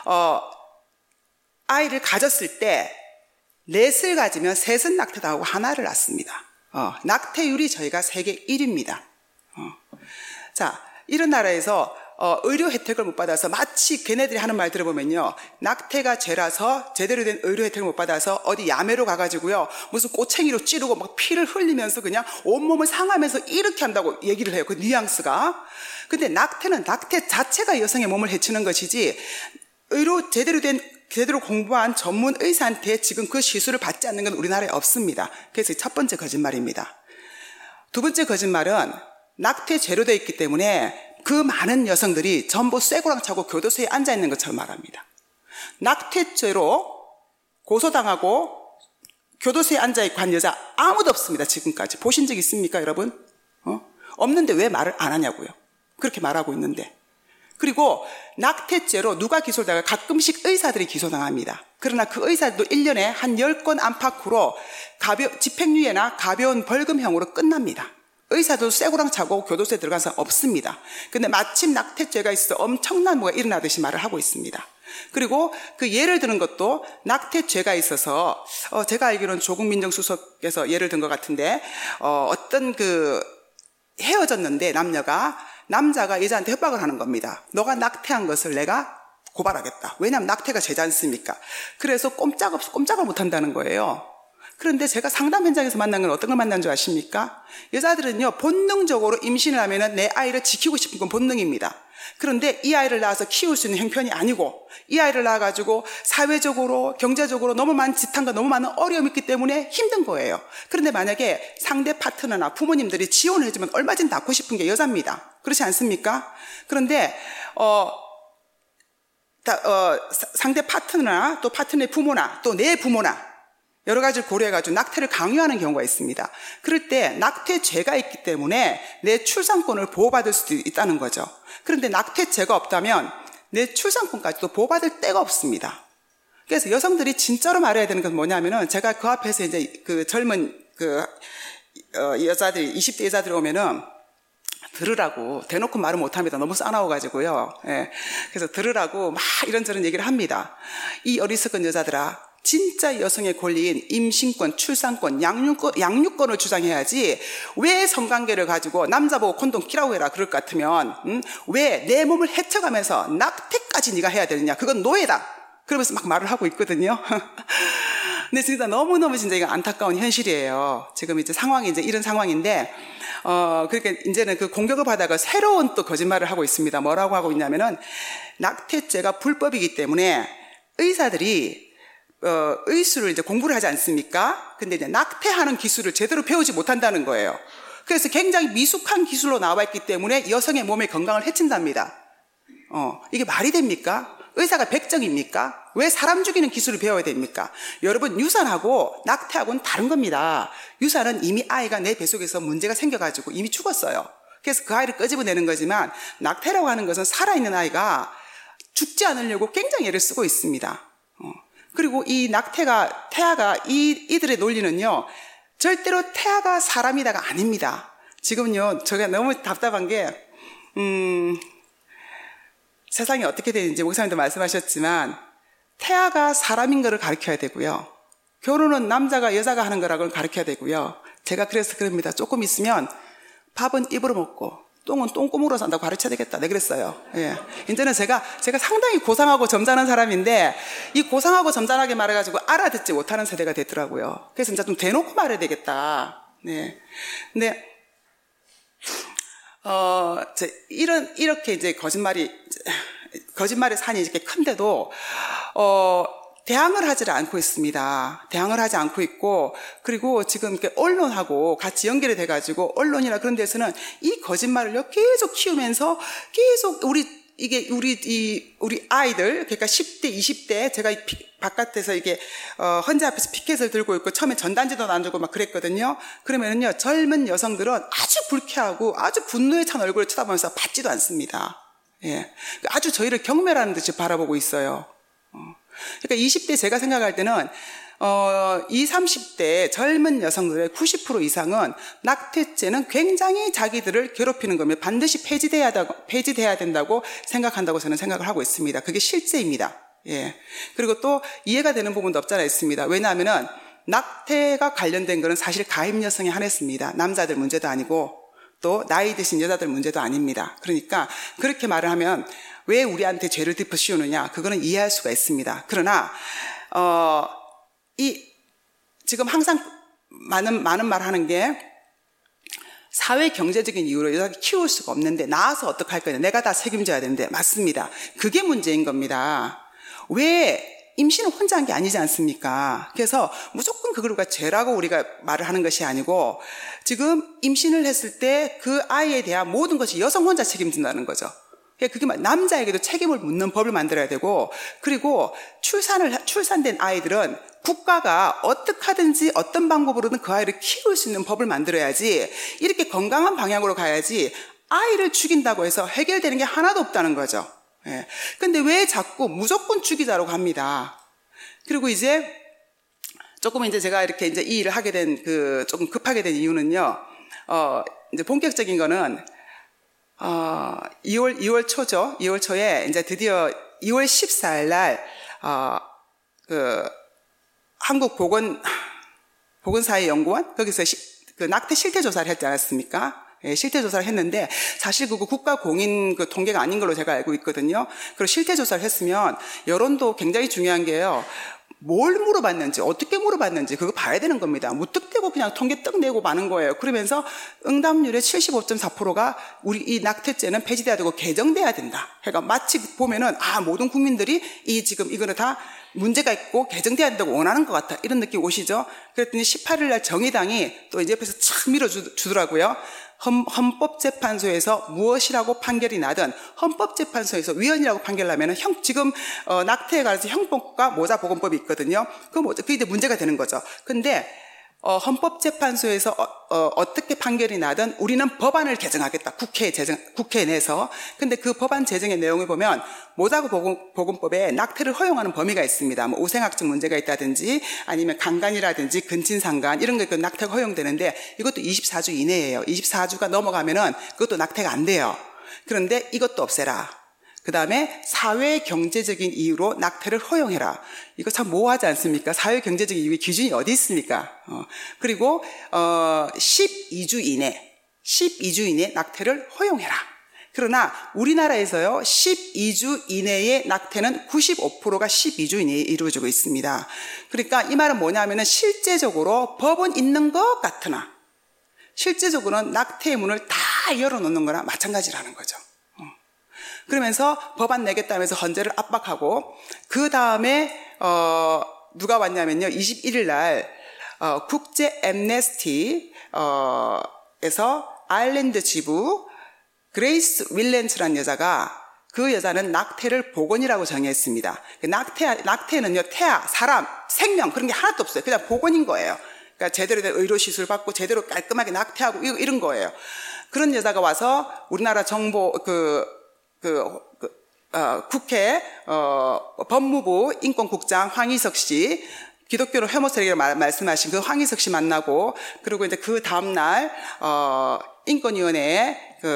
아이를 가졌을 때 넷을 가지면 셋은 낙태도 하고 하나를 낳습니다. 낙태율이 저희가 세계 1위입니다. 자, 이런 나라에서 의료 혜택을 못 받아서, 마치 걔네들이 하는 말 들어보면요, 낙태가 죄라서 제대로 된 의료 혜택을 못 받아서 어디 야매로 가가지고요 무슨 꼬챙이로 찌르고 막 피를 흘리면서 그냥 온몸을 상하면서 이렇게 한다고 얘기를 해요. 그 뉘앙스가. 근데 낙태는 낙태 자체가 여성의 몸을 해치는 것이지, 제대로 공부한 전문 의사한테 지금 그 시술을 받지 않는 건 우리나라에 없습니다. 그래서 첫 번째 거짓말입니다. 두 번째 거짓말은 낙태 죄로 되어 있기 때문에 그 많은 여성들이 전부 쇠고랑 차고 교도소에 앉아 있는 것처럼 말합니다. 낙태죄로 고소당하고 교도소에 앉아 있고 한 여자 아무도 없습니다. 지금까지. 보신 적 있습니까, 여러분? 없는데 왜 말을 안 하냐고요. 그렇게 말하고 있는데. 그리고 낙태죄로 누가 기소당하고 가끔씩 의사들이 기소당합니다. 그러나 그 의사들도 1년에 한 10건 안팎으로 집행유예나 가벼운 벌금형으로 끝납니다. 의사도 쇠고랑 차고 교도소에 들어간 사람 없습니다. 근데 마침 낙태죄가 있어 엄청난 뭐가 일어나듯이 말을 하고 있습니다. 그리고 그 예를 드는 것도 낙태죄가 있어서 제가 알기로는 조국 민정수석에서 예를 든 것 같은데, 어떤 헤어졌는데 남자가 여자한테 협박을 하는 겁니다. 너가 낙태한 것을 내가 고발하겠다. 왜냐하면 낙태가 죄지 않습니까? 그래서 꼼짝을 못한다는 거예요. 그런데 제가 상담 현장에서 만난 건 어떤 걸 만난 줄 아십니까? 여자들은요, 본능적으로 임신을 하면 내 아이를 지키고 싶은 건 본능입니다. 그런데 이 아이를 낳아서 키울 수 있는 형편이 아니고, 이 아이를 낳아가지고 사회적으로 경제적으로 너무 많은 지탄과 너무 많은 어려움이 있기 때문에 힘든 거예요. 그런데 만약에 상대 파트너나 부모님들이 지원을 해주면 얼마든지 낳고 싶은 게 여자입니다. 그렇지 않습니까? 그런데 상대 파트너나 또 파트너의 부모나 또 내 부모나 여러 가지를 고려해가지고 낙태를 강요하는 경우가 있습니다. 그럴 때 낙태죄가 있기 때문에 내 출산권을 보호받을 수도 있다는 거죠. 그런데 낙태죄가 없다면 내 출산권까지도 보호받을 데가 없습니다. 그래서 여성들이 진짜로 말해야 되는 건 뭐냐면은, 제가 그 앞에서 이제 그 젊은 여자들, 20대 여자들이 오면은 들으라고 대놓고 말을 못합니다. 너무 싸나워가지고요. 예. 그래서 들으라고 막 이런저런 얘기를 합니다. 이 어리석은 여자들아, 진짜 여성의 권리인 임신권, 출산권, 양육권을 주장해야지, 왜 성관계를 가지고 남자 보고 콘돔 끼라고 해라 그럴 것 같으면 왜 내 몸을 헤쳐가면서 낙태까지 네가 해야 되느냐, 그건 노예다, 그러면서 막 말을 하고 있거든요. 근데 진짜 너무너무 진짜 이거 안타까운 현실이에요. 지금 이제 상황이 이제 이런 상황인데, 그러니까 이제는 그 공격을 받아가 새로운 또 거짓말을 하고 있습니다. 뭐라고 하고 있냐면은, 낙태죄가 불법이기 때문에 의사들이 의술을 이제 공부를 하지 않습니까? 근데 이제 낙태하는 기술을 제대로 배우지 못한다는 거예요. 그래서 굉장히 미숙한 기술로 나와 있기 때문에 여성의 몸의 건강을 해친답니다. 이게 말이 됩니까? 의사가 백정입니까? 왜 사람 죽이는 기술을 배워야 됩니까? 여러분, 유산하고 낙태하고는 다른 겁니다. 유산은 이미 아이가 내 뱃속에서 문제가 생겨가지고 이미 죽었어요. 그래서 그 아이를 끄집어내는 거지만, 낙태라고 하는 것은 살아있는 아이가 죽지 않으려고 굉장히 애를 쓰고 있습니다. 그리고 이 태아가 이들의 논리는요, 절대로 태아가 사람이다가 아닙니다. 지금요, 제가 너무 답답한 게, 세상이 어떻게 되는지 목사님도 말씀하셨지만, 태아가 사람인 것을 가르쳐야 되고요, 결혼은 남자가 여자가 하는 거라고 가르쳐야 되고요. 제가 그래서 그럽니다. 조금 있으면 밥은 입으로 먹고 똥은 똥구멍으로 산다고 가르쳐야 되겠다. 네, 그랬어요. 예. 이제는 제가 상당히 고상하고 점잖은 사람인데, 이 고상하고 점잖하게 말해가지고 알아듣지 못하는 세대가 됐더라고요. 그래서 이제 좀 대놓고 말해야 되겠다. 네. 근데 이렇게 이제 거짓말의 산이 이렇게 큰데도, 대항을 하지를 않고 있습니다. 대항을 하지 않고 있고, 그리고 지금 이렇게 언론하고 같이 연결이 돼가지고, 언론이나 그런 데서는 이 거짓말을 계속 키우면서 계속 우리 아이들, 그러니까 10대, 20대, 제가 바깥에서 이게, 헌재 앞에서 피켓을 들고 있고, 처음에 전단지도 나누고 막 그랬거든요. 그러면은요, 젊은 여성들은 아주 불쾌하고 아주 분노에 찬 얼굴을 쳐다보면서 받지도 않습니다. 예. 아주 저희를 경멸하는 듯이 바라보고 있어요. 그러니까 20대 제가 생각할 때는 20, 30대 젊은 여성들의 90% 이상은 낙태죄는 굉장히 자기들을 괴롭히는 겁니다. 반드시 폐지돼야 된다고 생각한다고 저는 생각을 하고 있습니다. 그게 실제입니다. 예. 그리고 또 이해가 되는 부분도 없잖아 있습니다. 왜냐하면은 낙태가 관련된 것은 사실 가임 여성에 한했습니다. 남자들 문제도 아니고 또 나이 드신 여자들 문제도 아닙니다. 그러니까 그렇게 말을 하면 왜 우리한테 죄를 덮어 씌우느냐, 그거는 이해할 수가 있습니다. 그러나 지금 항상 많은 말 하는 게 사회 경제적인 이유로 여자를 키울 수가 없는데 낳아서 어떡할 거냐, 내가 다 책임져야 되는데, 맞습니다. 그게 문제인 겁니다. 왜 임신은 혼자 한 게 아니지 않습니까? 그래서 무조건 그걸 우리가 죄라고 우리가 말을 하는 것이 아니고, 지금 임신을 했을 때 그 아이에 대한 모든 것이 여성 혼자 책임진다는 거죠. 그게 남자에게도 책임을 묻는 법을 만들어야 되고, 그리고 출산된 아이들은 국가가 어떻게 하든지 어떤 방법으로든 그 아이를 키울 수 있는 법을 만들어야지, 이렇게 건강한 방향으로 가야지 아이를 죽인다고 해서 해결되는 게 하나도 없다는 거죠. 예. 근데 왜 자꾸 무조건 죽이자로 갑니다. 그리고 이제 조금 이제 제가 이렇게 이제 이 일을 하게 된 조금 급하게 된 이유는요, 이제 본격적인 거는 2월 초죠. 2월 초에 이제 드디어 2월 14일 날 한국 보건사회연구원 거기서 그 낙태 실태 조사를 했지 않았습니까? 예, 실태 조사를 했는데 사실 그거 국가 공인 그 통계가 아닌 걸로 제가 알고 있거든요. 그리고 실태 조사를 했으면 여론도 굉장히 중요한 게요. 뭘 물어봤는지, 어떻게 물어봤는지 그거 봐야 되는 겁니다. 무턱대고 그냥 통계 떡 내고 마는 거예요. 그러면서 응답률의 75.4%가 우리 이 낙태죄는 폐지돼야 되고 개정돼야 된다. 그러니까 마치 보면은 모든 국민들이 지금 이거는 다 문제가 있고 개정돼야 된다고 원하는 것 같다, 이런 느낌 오시죠? 그랬더니 18일 날 정의당이 또 이제 옆에서 착 밀어주더라고요. 헌법재판소에서 무엇이라고 판결이 나든 헌법재판소에서 위헌이라고 판결하면 지금 낙태에 관해서 형법과 모자보건법이 있거든요. 그게 이제 문제가 되는 거죠. 근데 헌법재판소에서 어떻게 판결이 나든 우리는 법안을 개정하겠다. 국회에 내서. 근데 그 법안 제정의 내용을 보면 모자보건법에 낙태를 허용하는 범위가 있습니다. 뭐 우생학적 문제가 있다든지 아니면 강간이라든지 근친상간 이런 게 낙태가 허용되는데 이것도 24주 이내예요. 24주가 넘어가면은 그것도 낙태가 안 돼요. 그런데 이것도 없애라. 그 다음에 사회경제적인 이유로 낙태를 허용해라. 이거 참 모호하지 않습니까? 사회경제적인 이유의 기준이 어디 있습니까? 그리고 12주 이내 낙태를 허용해라. 그러나 우리나라에서요, 12주 이내의 낙태는 95%가 12주 이내에 이루어지고 있습니다. 그러니까 이 말은 뭐냐면은 실제적으로 법은 있는 것 같으나 실제적으로는 낙태의 문을 다 열어놓는 거나 마찬가지라는 거죠. 그러면서 법안 내겠다면서 헌재를 압박하고, 그 다음에 누가 왔냐면요, 21일 날 국제 앰네스티에서 아일랜드 지부 그레이스 윌렌츠라는 여자가, 그 여자는 낙태를 복원이라고 정의했습니다. 낙태는요, 태아, 사람, 생명 그런 게 하나도 없어요. 그냥 복원인 거예요. 그러니까 제대로 된 의료 시술 받고 제대로 깔끔하게 낙태하고 이런 거예요. 그런 여자가 와서 우리나라 정보 국회 법무부 인권국장 황희석 씨, 기독교로 혐오세력이라고 말씀하신 그 황희석 씨 만나고, 그리고 이제 그 다음날 인권위원회에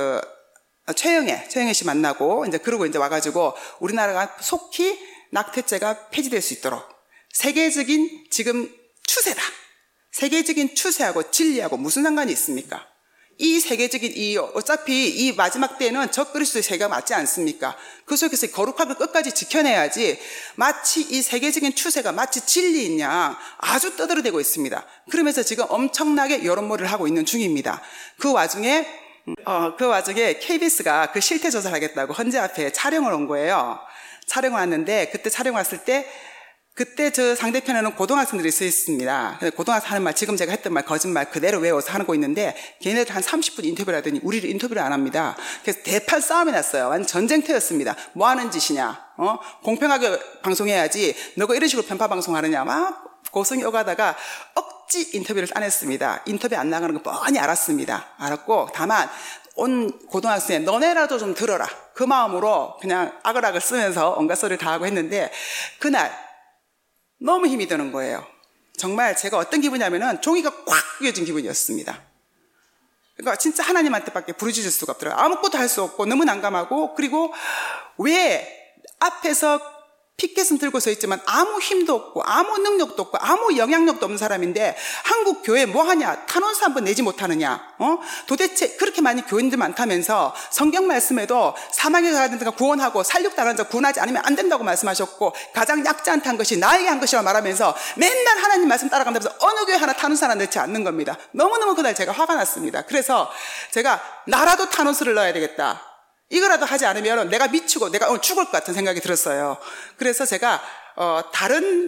최영애 씨 만나고, 이제 그러고 이제 와가지고 우리나라가 속히 낙태죄가 폐지될 수 있도록 세계적인 지금 추세다. 세계적인 추세하고 진리하고 무슨 상관이 있습니까? 이 세계적인 어차피 이 마지막 때는 적그리스도의 세계가 맞지 않습니까? 그 속에서 거룩함을 끝까지 지켜내야지, 마치 이 세계적인 추세가 마치 진리인 양 아주 떠들어대고 있습니다. 그러면서 지금 엄청나게 여론몰이를 하고 있는 중입니다. 그 와중에 그 와중에 KBS가 그 실태 조사를 하겠다고 헌재 앞에 촬영을 온 거예요. 촬영을 왔는데 그때 촬영 왔을 때 그때 저 상대편에는 고등학생들이 서 있습니다. 고등학생 하는 말, 지금 제가 했던 말 거짓말 그대로 외워서 하고 있는데 걔네들 한 30분 인터뷰를 하더니 우리를 인터뷰를 안 합니다. 그래서 대판 싸움이 났어요. 완전 전쟁터였습니다. 뭐 하는 짓이냐? 공평하게 방송해야지. 너가 이런 식으로 편파 방송하느냐? 막 고성이 오가다가 억지 인터뷰를 안 했습니다. 인터뷰 안 나가는 거 뻔히 알았습니다. 알았고 다만 온 고등학생에 너네라도 좀 들어라. 그 마음으로 그냥 아글아글 쓰면서 온갖 소리를 다 하고 했는데 그날 너무 힘이 드는 거예요. 정말 제가 어떤 기분이냐면은 종이가 꽉 휘어진 기분이었습니다. 그러니까 진짜 하나님한테밖에 부르짖을 수가 없더라고요. 아무것도 할 수 없고 너무 난감하고 그리고 왜 앞에서 피켓은 들고 서 있지만 아무 힘도 없고 아무 능력도 없고 아무 영향력도 없는 사람인데 한국 교회 뭐 하냐? 탄원서 한번 내지 못하느냐? 도대체 그렇게 많이 교인들 많다면서 성경 말씀에도 사망에 가는 자가 구원하고 살육당하는 자 구원하지 않으면 안 된다고 말씀하셨고 가장 약자한테 한 것이 나에게 한 것이라고 말하면서 맨날 하나님 말씀 따라간다면서 어느 교회 하나 탄원서 하나 넣지 않는 겁니다. 너무너무 그날 제가 화가 났습니다. 그래서 제가 나라도 탄원서를 넣어야 되겠다. 이거라도 하지 않으면 내가 미치고 내가 오늘 죽을 것 같은 생각이 들었어요. 그래서 제가 다른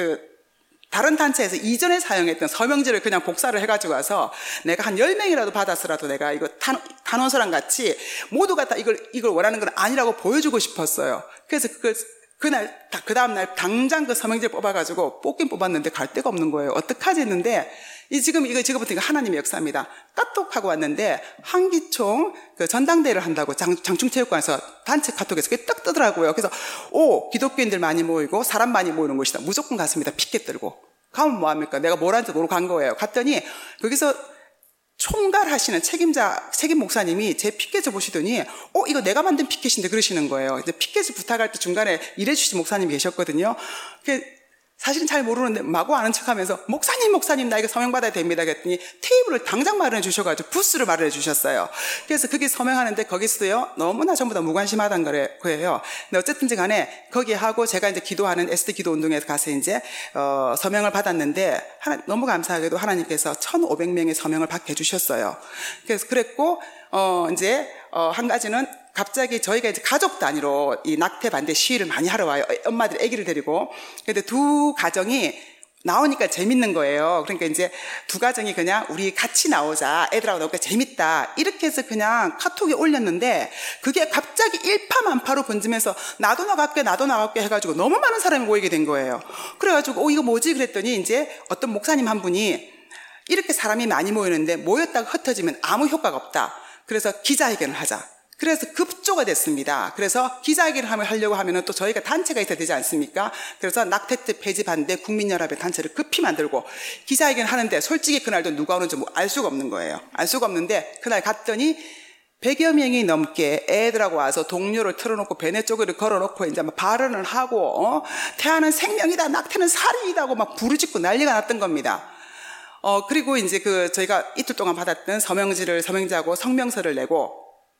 단체에서 이전에 사용했던 서명지를 그냥 복사를 해가지고 와서 내가 한 10명이라도 받았으라도 내가 이거 탄원서랑 같이 모두가 다 이걸 원하는 건 아니라고 보여주고 싶었어요. 그래서 그 다음날 당장 그 서명지를 뽑아가지고 뽑긴 뽑았는데 갈 데가 없는 거예요. 어떡하지 했는데 지금부터 이거 하나님의 역사입니다. 까똑하고 왔는데 한기총 그 전당대회를 한다고 장충체육관에서 단체 카톡에서 그게 딱 뜨더라고요. 그래서 기독교인들 많이 모이고 사람 많이 모이는 곳이다. 무조건 갔습니다. 피켓 들고. 가면 뭐합니까? 내가 뭘 하는지 모르고 간 거예요. 갔더니 거기서 총괄하시는 책임 목사님이 제 피켓을 보시더니 이거 내가 만든 피켓인데 그러시는 거예요. 이제 피켓을 부탁할 때 중간에 일해주신 목사님이 계셨거든요. 사실은 잘 모르는데 마구 아는 척하면서 목사님 나 이거 서명받아야 됩니다 그랬더니 테이블을 당장 마련해 주셔가지고 부스를 마련해 주셨어요. 그래서 그게 서명하는데 거기서도요 너무나 전부 다 무관심하단 거예요. 근데 어쨌든지 간에 거기 하고 제가 이제 기도하는 SD 기도 운동에서 가서 이제 서명을 받았는데 너무 감사하게도 하나님께서 1,500명의 서명을 받게 해주셨어요. 그래서 그랬고 이제 한 가지는 갑자기 저희가 이제 가족 단위로 이 낙태 반대 시위를 많이 하러 와요. 엄마들 아기를 데리고. 근데 두 가정이 나오니까 재밌는 거예요. 그러니까 이제 두 가정이 그냥 우리 같이 나오자. 애들하고 나오니까 재밌다. 이렇게 해서 그냥 카톡에 올렸는데 그게 갑자기 일파만파로 번지면서 나도 나갈게 해가지고 너무 많은 사람이 모이게 된 거예요. 그래가지고 이거 뭐지? 그랬더니 이제 어떤 목사님 한 분이 이렇게 사람이 많이 모이는데 모였다가 흩어지면 아무 효과가 없다. 그래서 기자회견을 하자. 그래서 급조가 됐습니다. 그래서 기자회견을 하려고 하면은 또 저희가 단체가 있어야 되지 않습니까? 그래서 낙태죄 폐지 반대 국민연합의 단체를 급히 만들고 기자회견 하는데 솔직히 그날도 누가 오는지 알 수가 없는 거예요. 알 수가 없는데 그날 갔더니 100여 명이 넘게 애들하고 와서 동료를 틀어놓고 베네 쪼개를 걸어놓고 이제 막 발언을 하고 태아는 생명이다, 낙태는 살인이다고 막 부르짖고 난리가 났던 겁니다. 그리고 이제 저희가 이틀 동안 받았던 서명지하고 성명서를 내고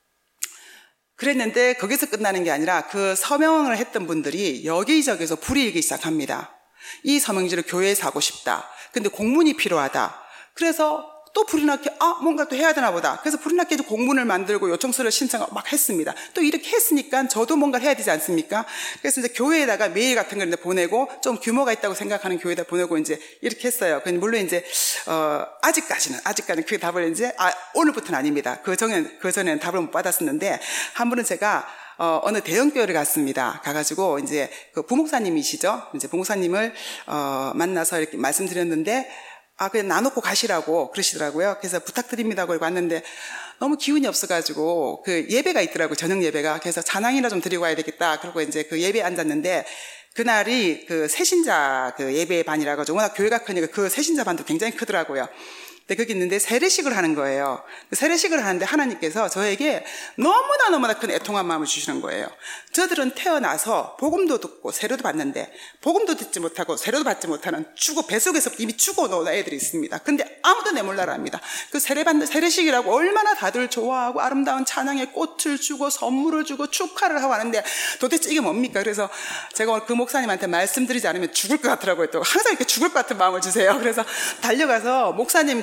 그랬는데 거기서 끝나는 게 아니라 그 서명을 했던 분들이 여기저기서 불이 일기 시작합니다. 이 서명지를 교회에서 하고 싶다. 근데 공문이 필요하다. 그래서 또 불이 나게 뭔가 또 해야 되나 보다. 그래서 불이 나게 공문을 만들고 요청서를 신청하고 막 했습니다. 또 이렇게 했으니까 저도 뭔가를 해야 되지 않습니까? 그래서 이제 교회에다가 메일 같은 걸 답보내고 좀 규모가 있다고 생각하는 교회에다 보내고 이제 이렇게 했어요. 물론 이제 아직까지는 그 답을 이제 오늘부터는 아닙니다. 그 전에는 답을 못 받았었는데 한 번은 제가 어느 대형교회를 갔습니다. 가가지고 이제 그 부목사님이시죠. 이제 부목사님을 만나서 이렇게 말씀드렸는데 그냥 나놓고 가시라고 그러시더라고요. 그래서 부탁드립니다 하고 왔는데 너무 기운이 없어가지고 그 예배가 있더라고요. 저녁 예배가. 그래서 찬양이나 좀 드리고 와야 되겠다. 그러고 이제 그 예배에 앉았는데 그날이 그 새신자 그 예배 반이라 가지고 워낙 교회가 크니까 그 새신자 반도 굉장히 크더라고요. 근데 거기 있는데 세례식을 하는 거예요. 세례식을 하는데 하나님께서 저에게 너무나 큰 애통한 마음을 주시는 거예요. 저들은 태어나서 복음도 듣고 세례도 받는데 복음도 듣지 못하고 세례도 받지 못하는 뱃속에서 이미 죽어놓은 애들이 있습니다. 근데 아무도 내 몰라라 합니다. 그 세례식이라고 얼마나 다들 좋아하고 아름다운 찬양에 꽃을 주고 선물을 주고 축하를 하고 하는데 도대체 이게 뭡니까? 그래서 제가 오늘 그 목사님한테 말씀드리지 않으면 죽을 것 같더라고요. 또 항상 이렇게 죽을 것 같은 마음을 주세요. 그래서 달려가서 목사님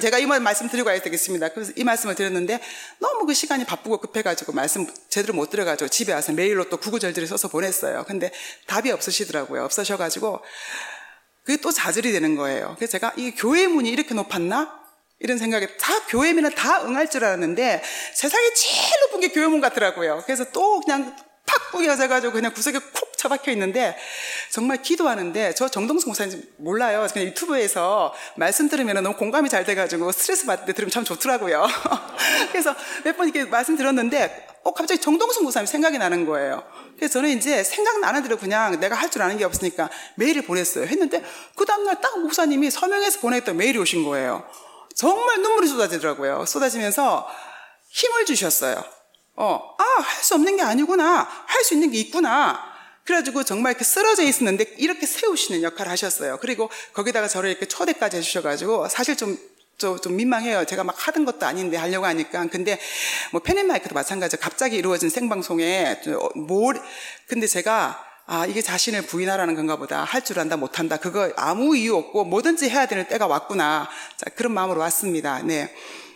제가 이 말씀 드리고 가야 되겠습니다. 그래서 이 말씀을 드렸는데 너무 그 시간이 바쁘고 급해가지고 말씀 제대로 못 드려가지고 집에 와서 메일로 또 구구절절히 써서 보냈어요. 근데 답이 없으시더라고요. 없으셔가지고 그게 또 좌절이 되는 거예요. 그래서 제가 이 교회 문이 이렇게 높았나? 이런 생각에 다 교회면은 다 응할 줄 알았는데 세상에 제일 높은 게 교회문 같더라고요. 그래서 또 그냥 팍 구겨져가지고 그냥 구석에 콕 처박혀 있는데 정말 기도하는데 저 정동수 목사님 몰라요. 그냥 유튜브에서 말씀 들으면 너무 공감이 잘 돼가지고 스트레스 받을 때 들으면 참 좋더라고요. 그래서 몇 번 이렇게 말씀 들었는데 갑자기 정동수 목사님 생각이 나는 거예요. 그래서 저는 이제 생각나는 대로 그냥 내가 할 줄 아는 게 없으니까 메일을 보냈어요. 했는데 그 다음날 딱 목사님이 서명해서 보냈던 메일이 오신 거예요. 정말 눈물이 쏟아지더라고요. 쏟아지면서 힘을 주셨어요. 할 수 없는 게 아니구나. 할 수 있는 게 있구나. 그래가지고 정말 이렇게 쓰러져 있었는데 이렇게 세우시는 역할을 하셨어요. 그리고 거기다가 저를 이렇게 초대까지 해주셔가지고 사실 좀 민망해요. 제가 막 하던 것도 아닌데 하려고 하니까. 근데 뭐 펜앤마이크도 마찬가지죠. 갑자기 이루어진 생방송에 근데 제가 이게 자신을 부인하라는 건가 보다. 할 줄 안다 못한다. 그거 아무 이유 없고 뭐든지 해야 되는 때가 왔구나. 자, 그런 마음으로 왔습니다. 네.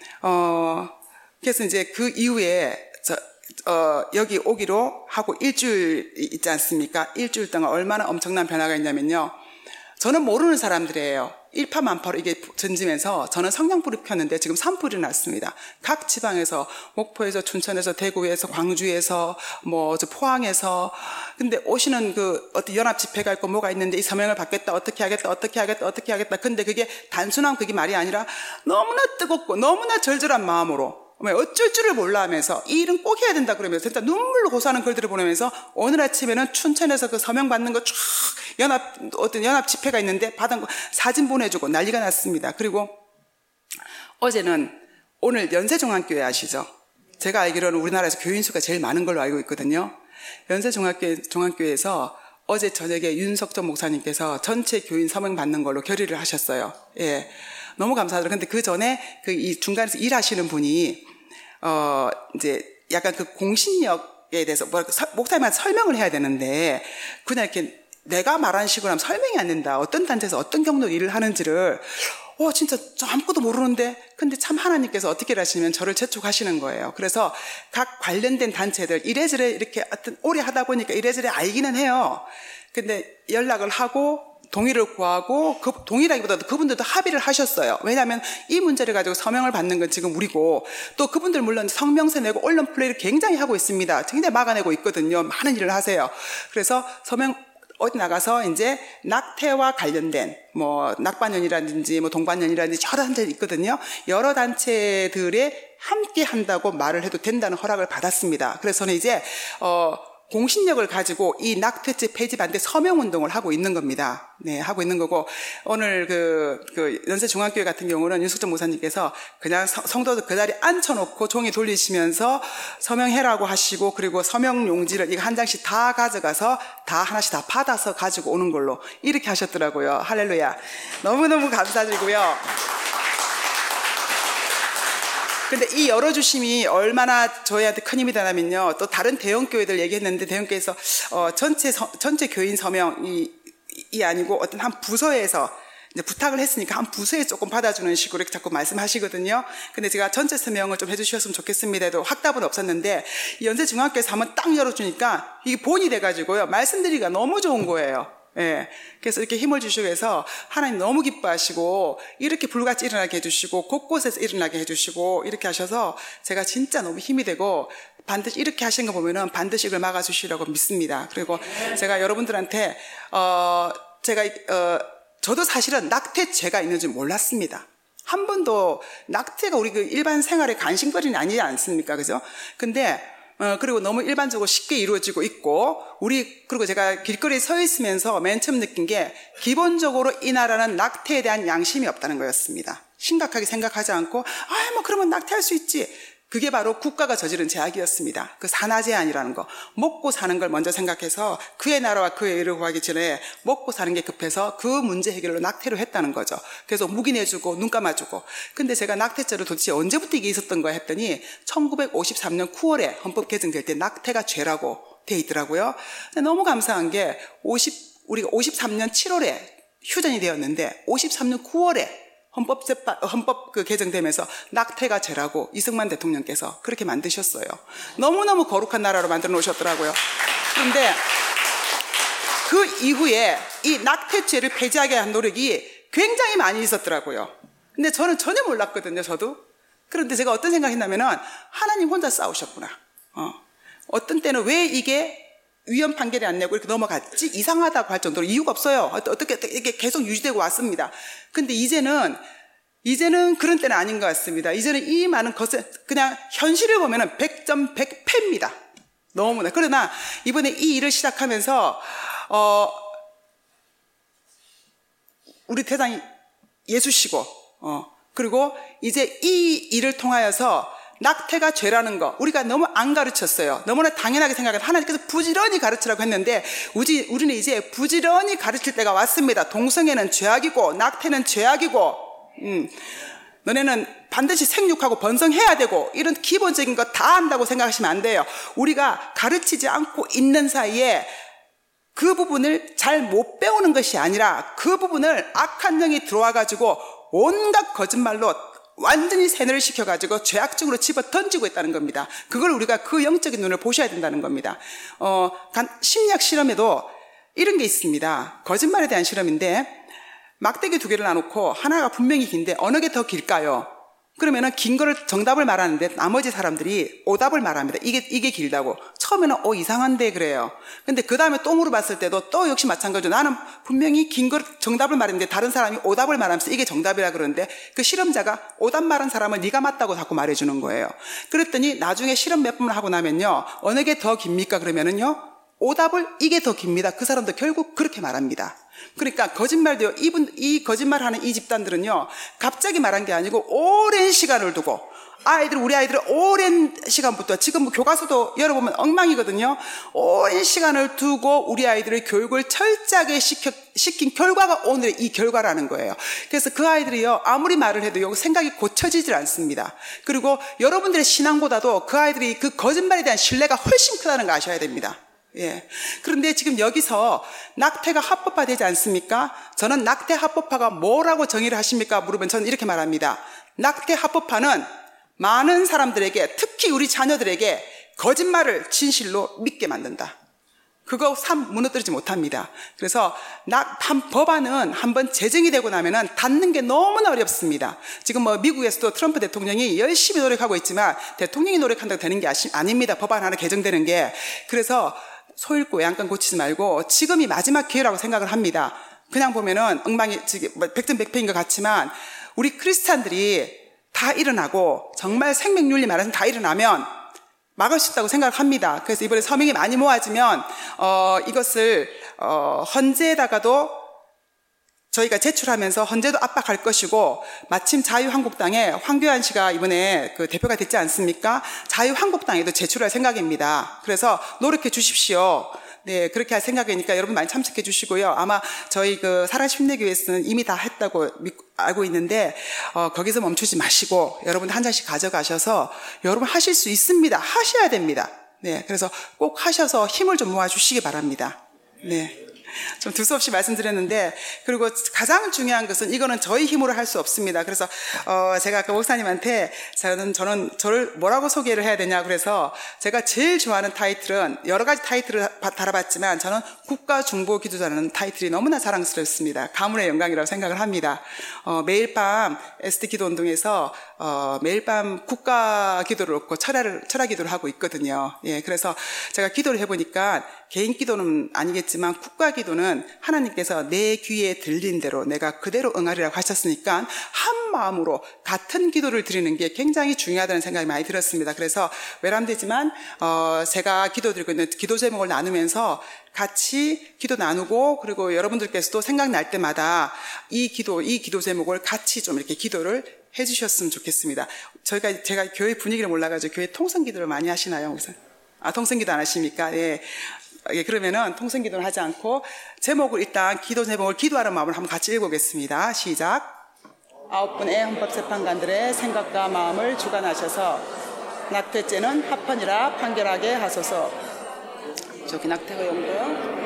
그래서 이제 그 이후에 여기 오기로 하고 일주일 있지 않습니까? 일주일 동안 얼마나 엄청난 변화가 있냐면요. 저는 모르는 사람들이에요. 일파만파로 이게 전지면서 저는 성냥불이 폈는데 지금 산불이 났습니다. 각 지방에서 목포에서 춘천에서 대구에서 광주에서 저 포항에서 근데 오시는 그 어떤 연합 집회가 있고 뭐가 있는데 이 서명을 받겠다 어떻게 하겠다 근데 그게 단순한 그게 말이 아니라 너무나 뜨겁고 너무나 절절한 마음으로 어쩔 줄을 몰라 하면서 이 일은 꼭 해야 된다 그러면서 진짜 눈물로 고소하는 글들을 보내면서 오늘 아침에는 춘천에서 그 서명 받는 거 쫙 어떤 연합 집회가 있는데 받은 거 사진 보내주고 난리가 났습니다. 그리고 어제는 오늘 연세종합교회 아시죠? 제가 알기로는 우리나라에서 교인 수가 제일 많은 걸로 알고 있거든요. 연세종합교회에서 어제 저녁에 윤석정 목사님께서 전체 교인 서명 받는 걸로 결의를 하셨어요. 예. 너무 감사하더라고요. 근데 그 전에 이 중간에서 일하시는 분이 이제 약간 그 공신력에 대해서 목사님한테 설명을 해야 되는데 그냥 이렇게 내가 말하는 식으로 하면 설명이 안 된다. 어떤 단체에서 어떤 경로 일을 하는지를 진짜 저 아무것도 모르는데 근데 참 하나님께서 어떻게 하시면 저를 재촉하시는 거예요. 그래서 각 관련된 단체들 이래저래 이렇게 하여튼 오래 하다 보니까 이래저래 알기는 해요. 근데 연락을 하고 동의를 구하고 동의라기보다도 그분들도 합의를 하셨어요. 왜냐하면 이 문제를 가지고 서명을 받는 건 지금 우리고 또 그분들 물론 성명서 내고 언론 플레이를 굉장히 하고 있습니다. 굉장히 막아내고 있거든요. 많은 일을 하세요. 그래서 서명 어디 나가서 이제 낙태와 관련된 낙반년이라든지 동반년이라든지 여러 단체들이 있거든요. 여러 단체들에 함께 한다고 말을 해도 된다는 허락을 받았습니다. 그래서 저는 이제 공신력을 가지고 이 낙태죄 폐지 반대 서명 운동을 하고 있는 겁니다. 네, 하고 있는 거고 오늘 그 연세중앙교회 같은 경우는 윤석정 목사님께서 그냥 성도들 그 자리에 앉혀놓고 종이 돌리시면서 서명해라고 하시고 그리고 서명 용지를 이거 한 장씩 다 가져가서 다 하나씩 다 받아서 가지고 오는 걸로 이렇게 하셨더라고요. 할렐루야. 너무너무 감사드리고요. 근데 이 열어주심이 얼마나 저희한테 큰 힘이 되냐면요. 또 다른 대형교회들 얘기했는데 대형교회에서 전체 교인 서명이 아니고 어떤 한 부서에서 이제 부탁을 했으니까 한 부서에 조금 받아주는 식으로 이렇게 자꾸 말씀하시거든요. 근데 제가 전체 서명을 좀 해주셨으면 좋겠습니다 해도 확답은 없었는데 이 연세중학교에서 한번 딱 열어주니까 이게 본이 돼가지고요. 말씀드리기가 너무 좋은 거예요. 예. 그래서 이렇게 힘을 주시고 해서 하나님 너무 기뻐하시고 이렇게 불같이 일어나게 해주시고 곳곳에서 일어나게 해주시고 이렇게 하셔서 제가 진짜 너무 힘이 되고 반드시 이렇게 하시는 거 보면은 반드시 이걸 막아주시라고 믿습니다. 그리고 제가 여러분들한테 저도 사실은 낙태죄가 있는 줄 몰랐습니다. 한 번도 낙태가 우리 그 일반 생활의 간식거리는 아니지 않습니까? 그죠? 근데 그리고 너무 일반적으로 쉽게 이루어지고 있고 그리고 제가 길거리에 서 있으면서 맨 처음 느낀 게 기본적으로 이 나라는 낙태에 대한 양심이 없다는 거였습니다. 심각하게 생각하지 않고 그러면 낙태할 수 있지. 그게 바로 국가가 저지른 제약이었습니다. 그 산하 제한이라는 거. 먹고 사는 걸 먼저 생각해서 그의 나라와 그의 의를 구하기 전에 먹고 사는 게 급해서 그 문제 해결로 낙태로 했다는 거죠. 그래서 묵인해주고 눈 감아주고. 근데 제가 낙태죄를 도대체 언제부터 이게 있었던 거야 했더니 1953년 9월에 헌법 개정될 때 낙태가 죄라고 돼 있더라고요. 너무 감사한 게 우리가 53년 7월에 휴전이 되었는데 53년 9월에 헌법 개정되면서 낙태가 죄라고 이승만 대통령께서 그렇게 만드셨어요. 너무너무 거룩한 나라로 만들어 놓으셨더라고요. 그런데 그 이후에 이 낙태죄를 폐지하게 한 노력이 굉장히 많이 있었더라고요. 근데 저는 전혀 몰랐거든요, 저도. 그런데 제가 어떤 생각했냐면은 하나님 혼자 싸우셨구나. 어떤 때는 왜 이게 위헌 판결이 안 내고 이렇게 넘어갔지? 이상하다고 할 정도로 이유가 없어요. 어떻게 이게 계속 유지되고 왔습니다. 근데 이제는 그런 때는 아닌 것 같습니다. 이제는 이 많은 것을 그냥 현실을 보면은 100점 100패입니다. 너무나. 그러나 이번에 이 일을 시작하면서 우리 대장이 예수시고 그리고 이제 이 일을 통하여서 낙태가 죄라는 거 우리가 너무 안 가르쳤어요. 너무나 당연하게 생각해서 하나님께서 부지런히 가르치라고 했는데 우리는 이제 부지런히 가르칠 때가 왔습니다. 동성애는 죄악이고 낙태는 죄악이고 너네는 반드시 생육하고 번성해야 되고 이런 기본적인 거 다 한다고 생각하시면 안 돼요. 우리가 가르치지 않고 있는 사이에 그 부분을 잘 못 배우는 것이 아니라 그 부분을 악한 영이 들어와가지고 온갖 거짓말로 완전히 세뇌를 시켜가지고 죄악적으로 집어 던지고 있다는 겁니다. 그걸 우리가 그 영적인 눈을 보셔야 된다는 겁니다. 심리학 실험에도 이런 게 있습니다. 거짓말에 대한 실험인데 막대기 2개를 놔놓고 하나가 분명히 긴데 어느 게 더 길까요? 그러면은 긴 거를 정답을 말하는데 나머지 사람들이 오답을 말합니다. 이게 길다고. 처음에는 이상한데 그래요. 근데 그 다음에 또 물어봤을 때도 또 역시 마찬가지로 나는 분명히 긴 걸 정답을 말했는데 다른 사람이 오답을 말하면서 이게 정답이라 그러는데 그 실험자가 오답 말한 사람은 네가 맞다고 자꾸 말해주는 거예요. 그랬더니 나중에 실험 몇 번을 하고 나면요. 어느 게 더 깁니까? 그러면은요. 오답을 이게 더 깁니다. 그 사람도 결국 그렇게 말합니다. 그러니까 거짓말도요. 이 거짓말하는 이 집단들은요. 갑자기 말한 게 아니고 오랜 시간을 두고 우리 아이들은 오랜 시간부터 지금 교과서도 열어보면 엉망이거든요. 오랜 시간을 두고 우리 아이들의 교육을 철저하게 시킨 결과가 오늘의 이 결과라는 거예요. 그래서 그 아이들이요. 아무리 말을 해도 생각이 고쳐지질 않습니다. 그리고 여러분들의 신앙보다도 그 아이들이 그 거짓말에 대한 신뢰가 훨씬 크다는 거 아셔야 됩니다. 예. 그런데 지금 여기서 낙태가 합법화되지 않습니까? 저는 낙태 합법화가 뭐라고 정의를 하십니까? 물으면 저는 이렇게 말합니다. 낙태 합법화는 많은 사람들에게 특히 우리 자녀들에게 거짓말을 진실로 믿게 만든다. 그거 무너뜨리지 못합니다. 그래서 법안은 한번 제정이 되고 나면은 닫는 게 너무나 어렵습니다. 지금 미국에서도 트럼프 대통령이 열심히 노력하고 있지만 대통령이 노력한다고 되는 게 아닙니다. 법안 하나 개정되는 게. 그래서 소 잃고 양간 고치지 말고 지금이 마지막 기회라고 생각을 합니다. 그냥 보면은 백전백패인 것 같지만 우리 크리스찬들이 다 일어나고 정말 생명윤리 말해서 다 일어나면 막을 수 있다고 생각을 합니다. 그래서 이번에 서명이 많이 모아지면 이것을 헌재에다가도 저희가 제출하면서 헌재도 압박할 것이고 마침 자유한국당에 황교안 씨가 이번에 그 대표가 됐지 않습니까? 자유한국당에도 제출할 생각입니다. 그래서 노력해 주십시오. 네, 그렇게 할 생각이니까 여러분 많이 참석해 주시고요. 아마 저희 그 사랑심리교회에서는 이미 다 했다고 알고 있는데 거기서 멈추지 마시고 여러분 한 장씩 가져가셔서 여러분 하실 수 있습니다. 하셔야 됩니다. 네, 그래서 꼭 하셔서 힘을 좀 모아 주시기 바랍니다. 네. 좀 두서없이 말씀드렸는데 그리고 가장 중요한 것은 이거는 저희 힘으로 할 수 없습니다. 그래서 제가 아까 목사님한테 저는 저를 뭐라고 소개를 해야 되냐 그래서 제가 제일 좋아하는 타이틀은 여러 가지 타이틀을 달아봤지만 저는 국가중보기도자라는 타이틀이 너무나 자랑스럽습니다. 가문의 영광이라고 생각을 합니다. 매일 밤 SD 기도운동에서 매일 밤 국가기도를 놓고 철야기도를 하고 있거든요. 예, 그래서 제가 기도를 해보니까 개인 기도는 아니겠지만 국가기도는 하나님께서 내 귀에 들린 대로 내가 그대로 응하리라고 하셨으니까 한 마음으로 같은 기도를 드리는 게 굉장히 중요하다는 생각이 많이 들었습니다. 그래서 외람되지만 제가 기도드리고 있는 기도 제목을 나누면서 같이 기도 나누고 그리고 여러분들께서도 생각날 때마다 이 기도 제목을 같이 좀 이렇게 기도를 해주셨으면 좋겠습니다. 제가 교회 분위기를 몰라가지고 교회 통성기도를 많이 하시나요? 목사님? 통성기도 안 하십니까? 예. 그러면은 통성기도를 하지 않고 제목을 일단 기도 제목을 기도하는 마음을 한번 같이 읽어보겠습니다. 시작. 9분의 헌법재판관들의 생각과 마음을 주관하셔서 낙태죄는 합헌이라 판결하게 하소서. 저기 낙태 허용도.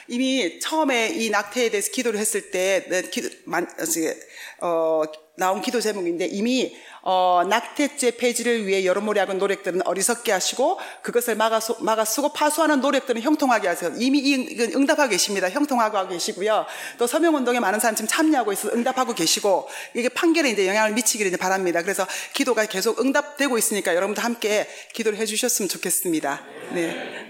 이미 처음에 이 낙태에 대해서 기도를 했을 때 나온 기도 제목인데 이미 낙태죄 폐지를 위해 여러모로 하는 노력들은 어리석게 하시고 그것을 막아쓰고 파수하는 노력들은 형통하게 하세요. 이미 이건 응답하고 계십니다. 형통하고 계시고요. 또 서명운동에 많은 사람 지금 참여하고 있어서 응답하고 계시고 이게 판결에 이제 영향을 미치기를 바랍니다. 그래서 기도가 계속 응답되고 있으니까 여러분도 함께 기도를 해주셨으면 좋겠습니다. 네.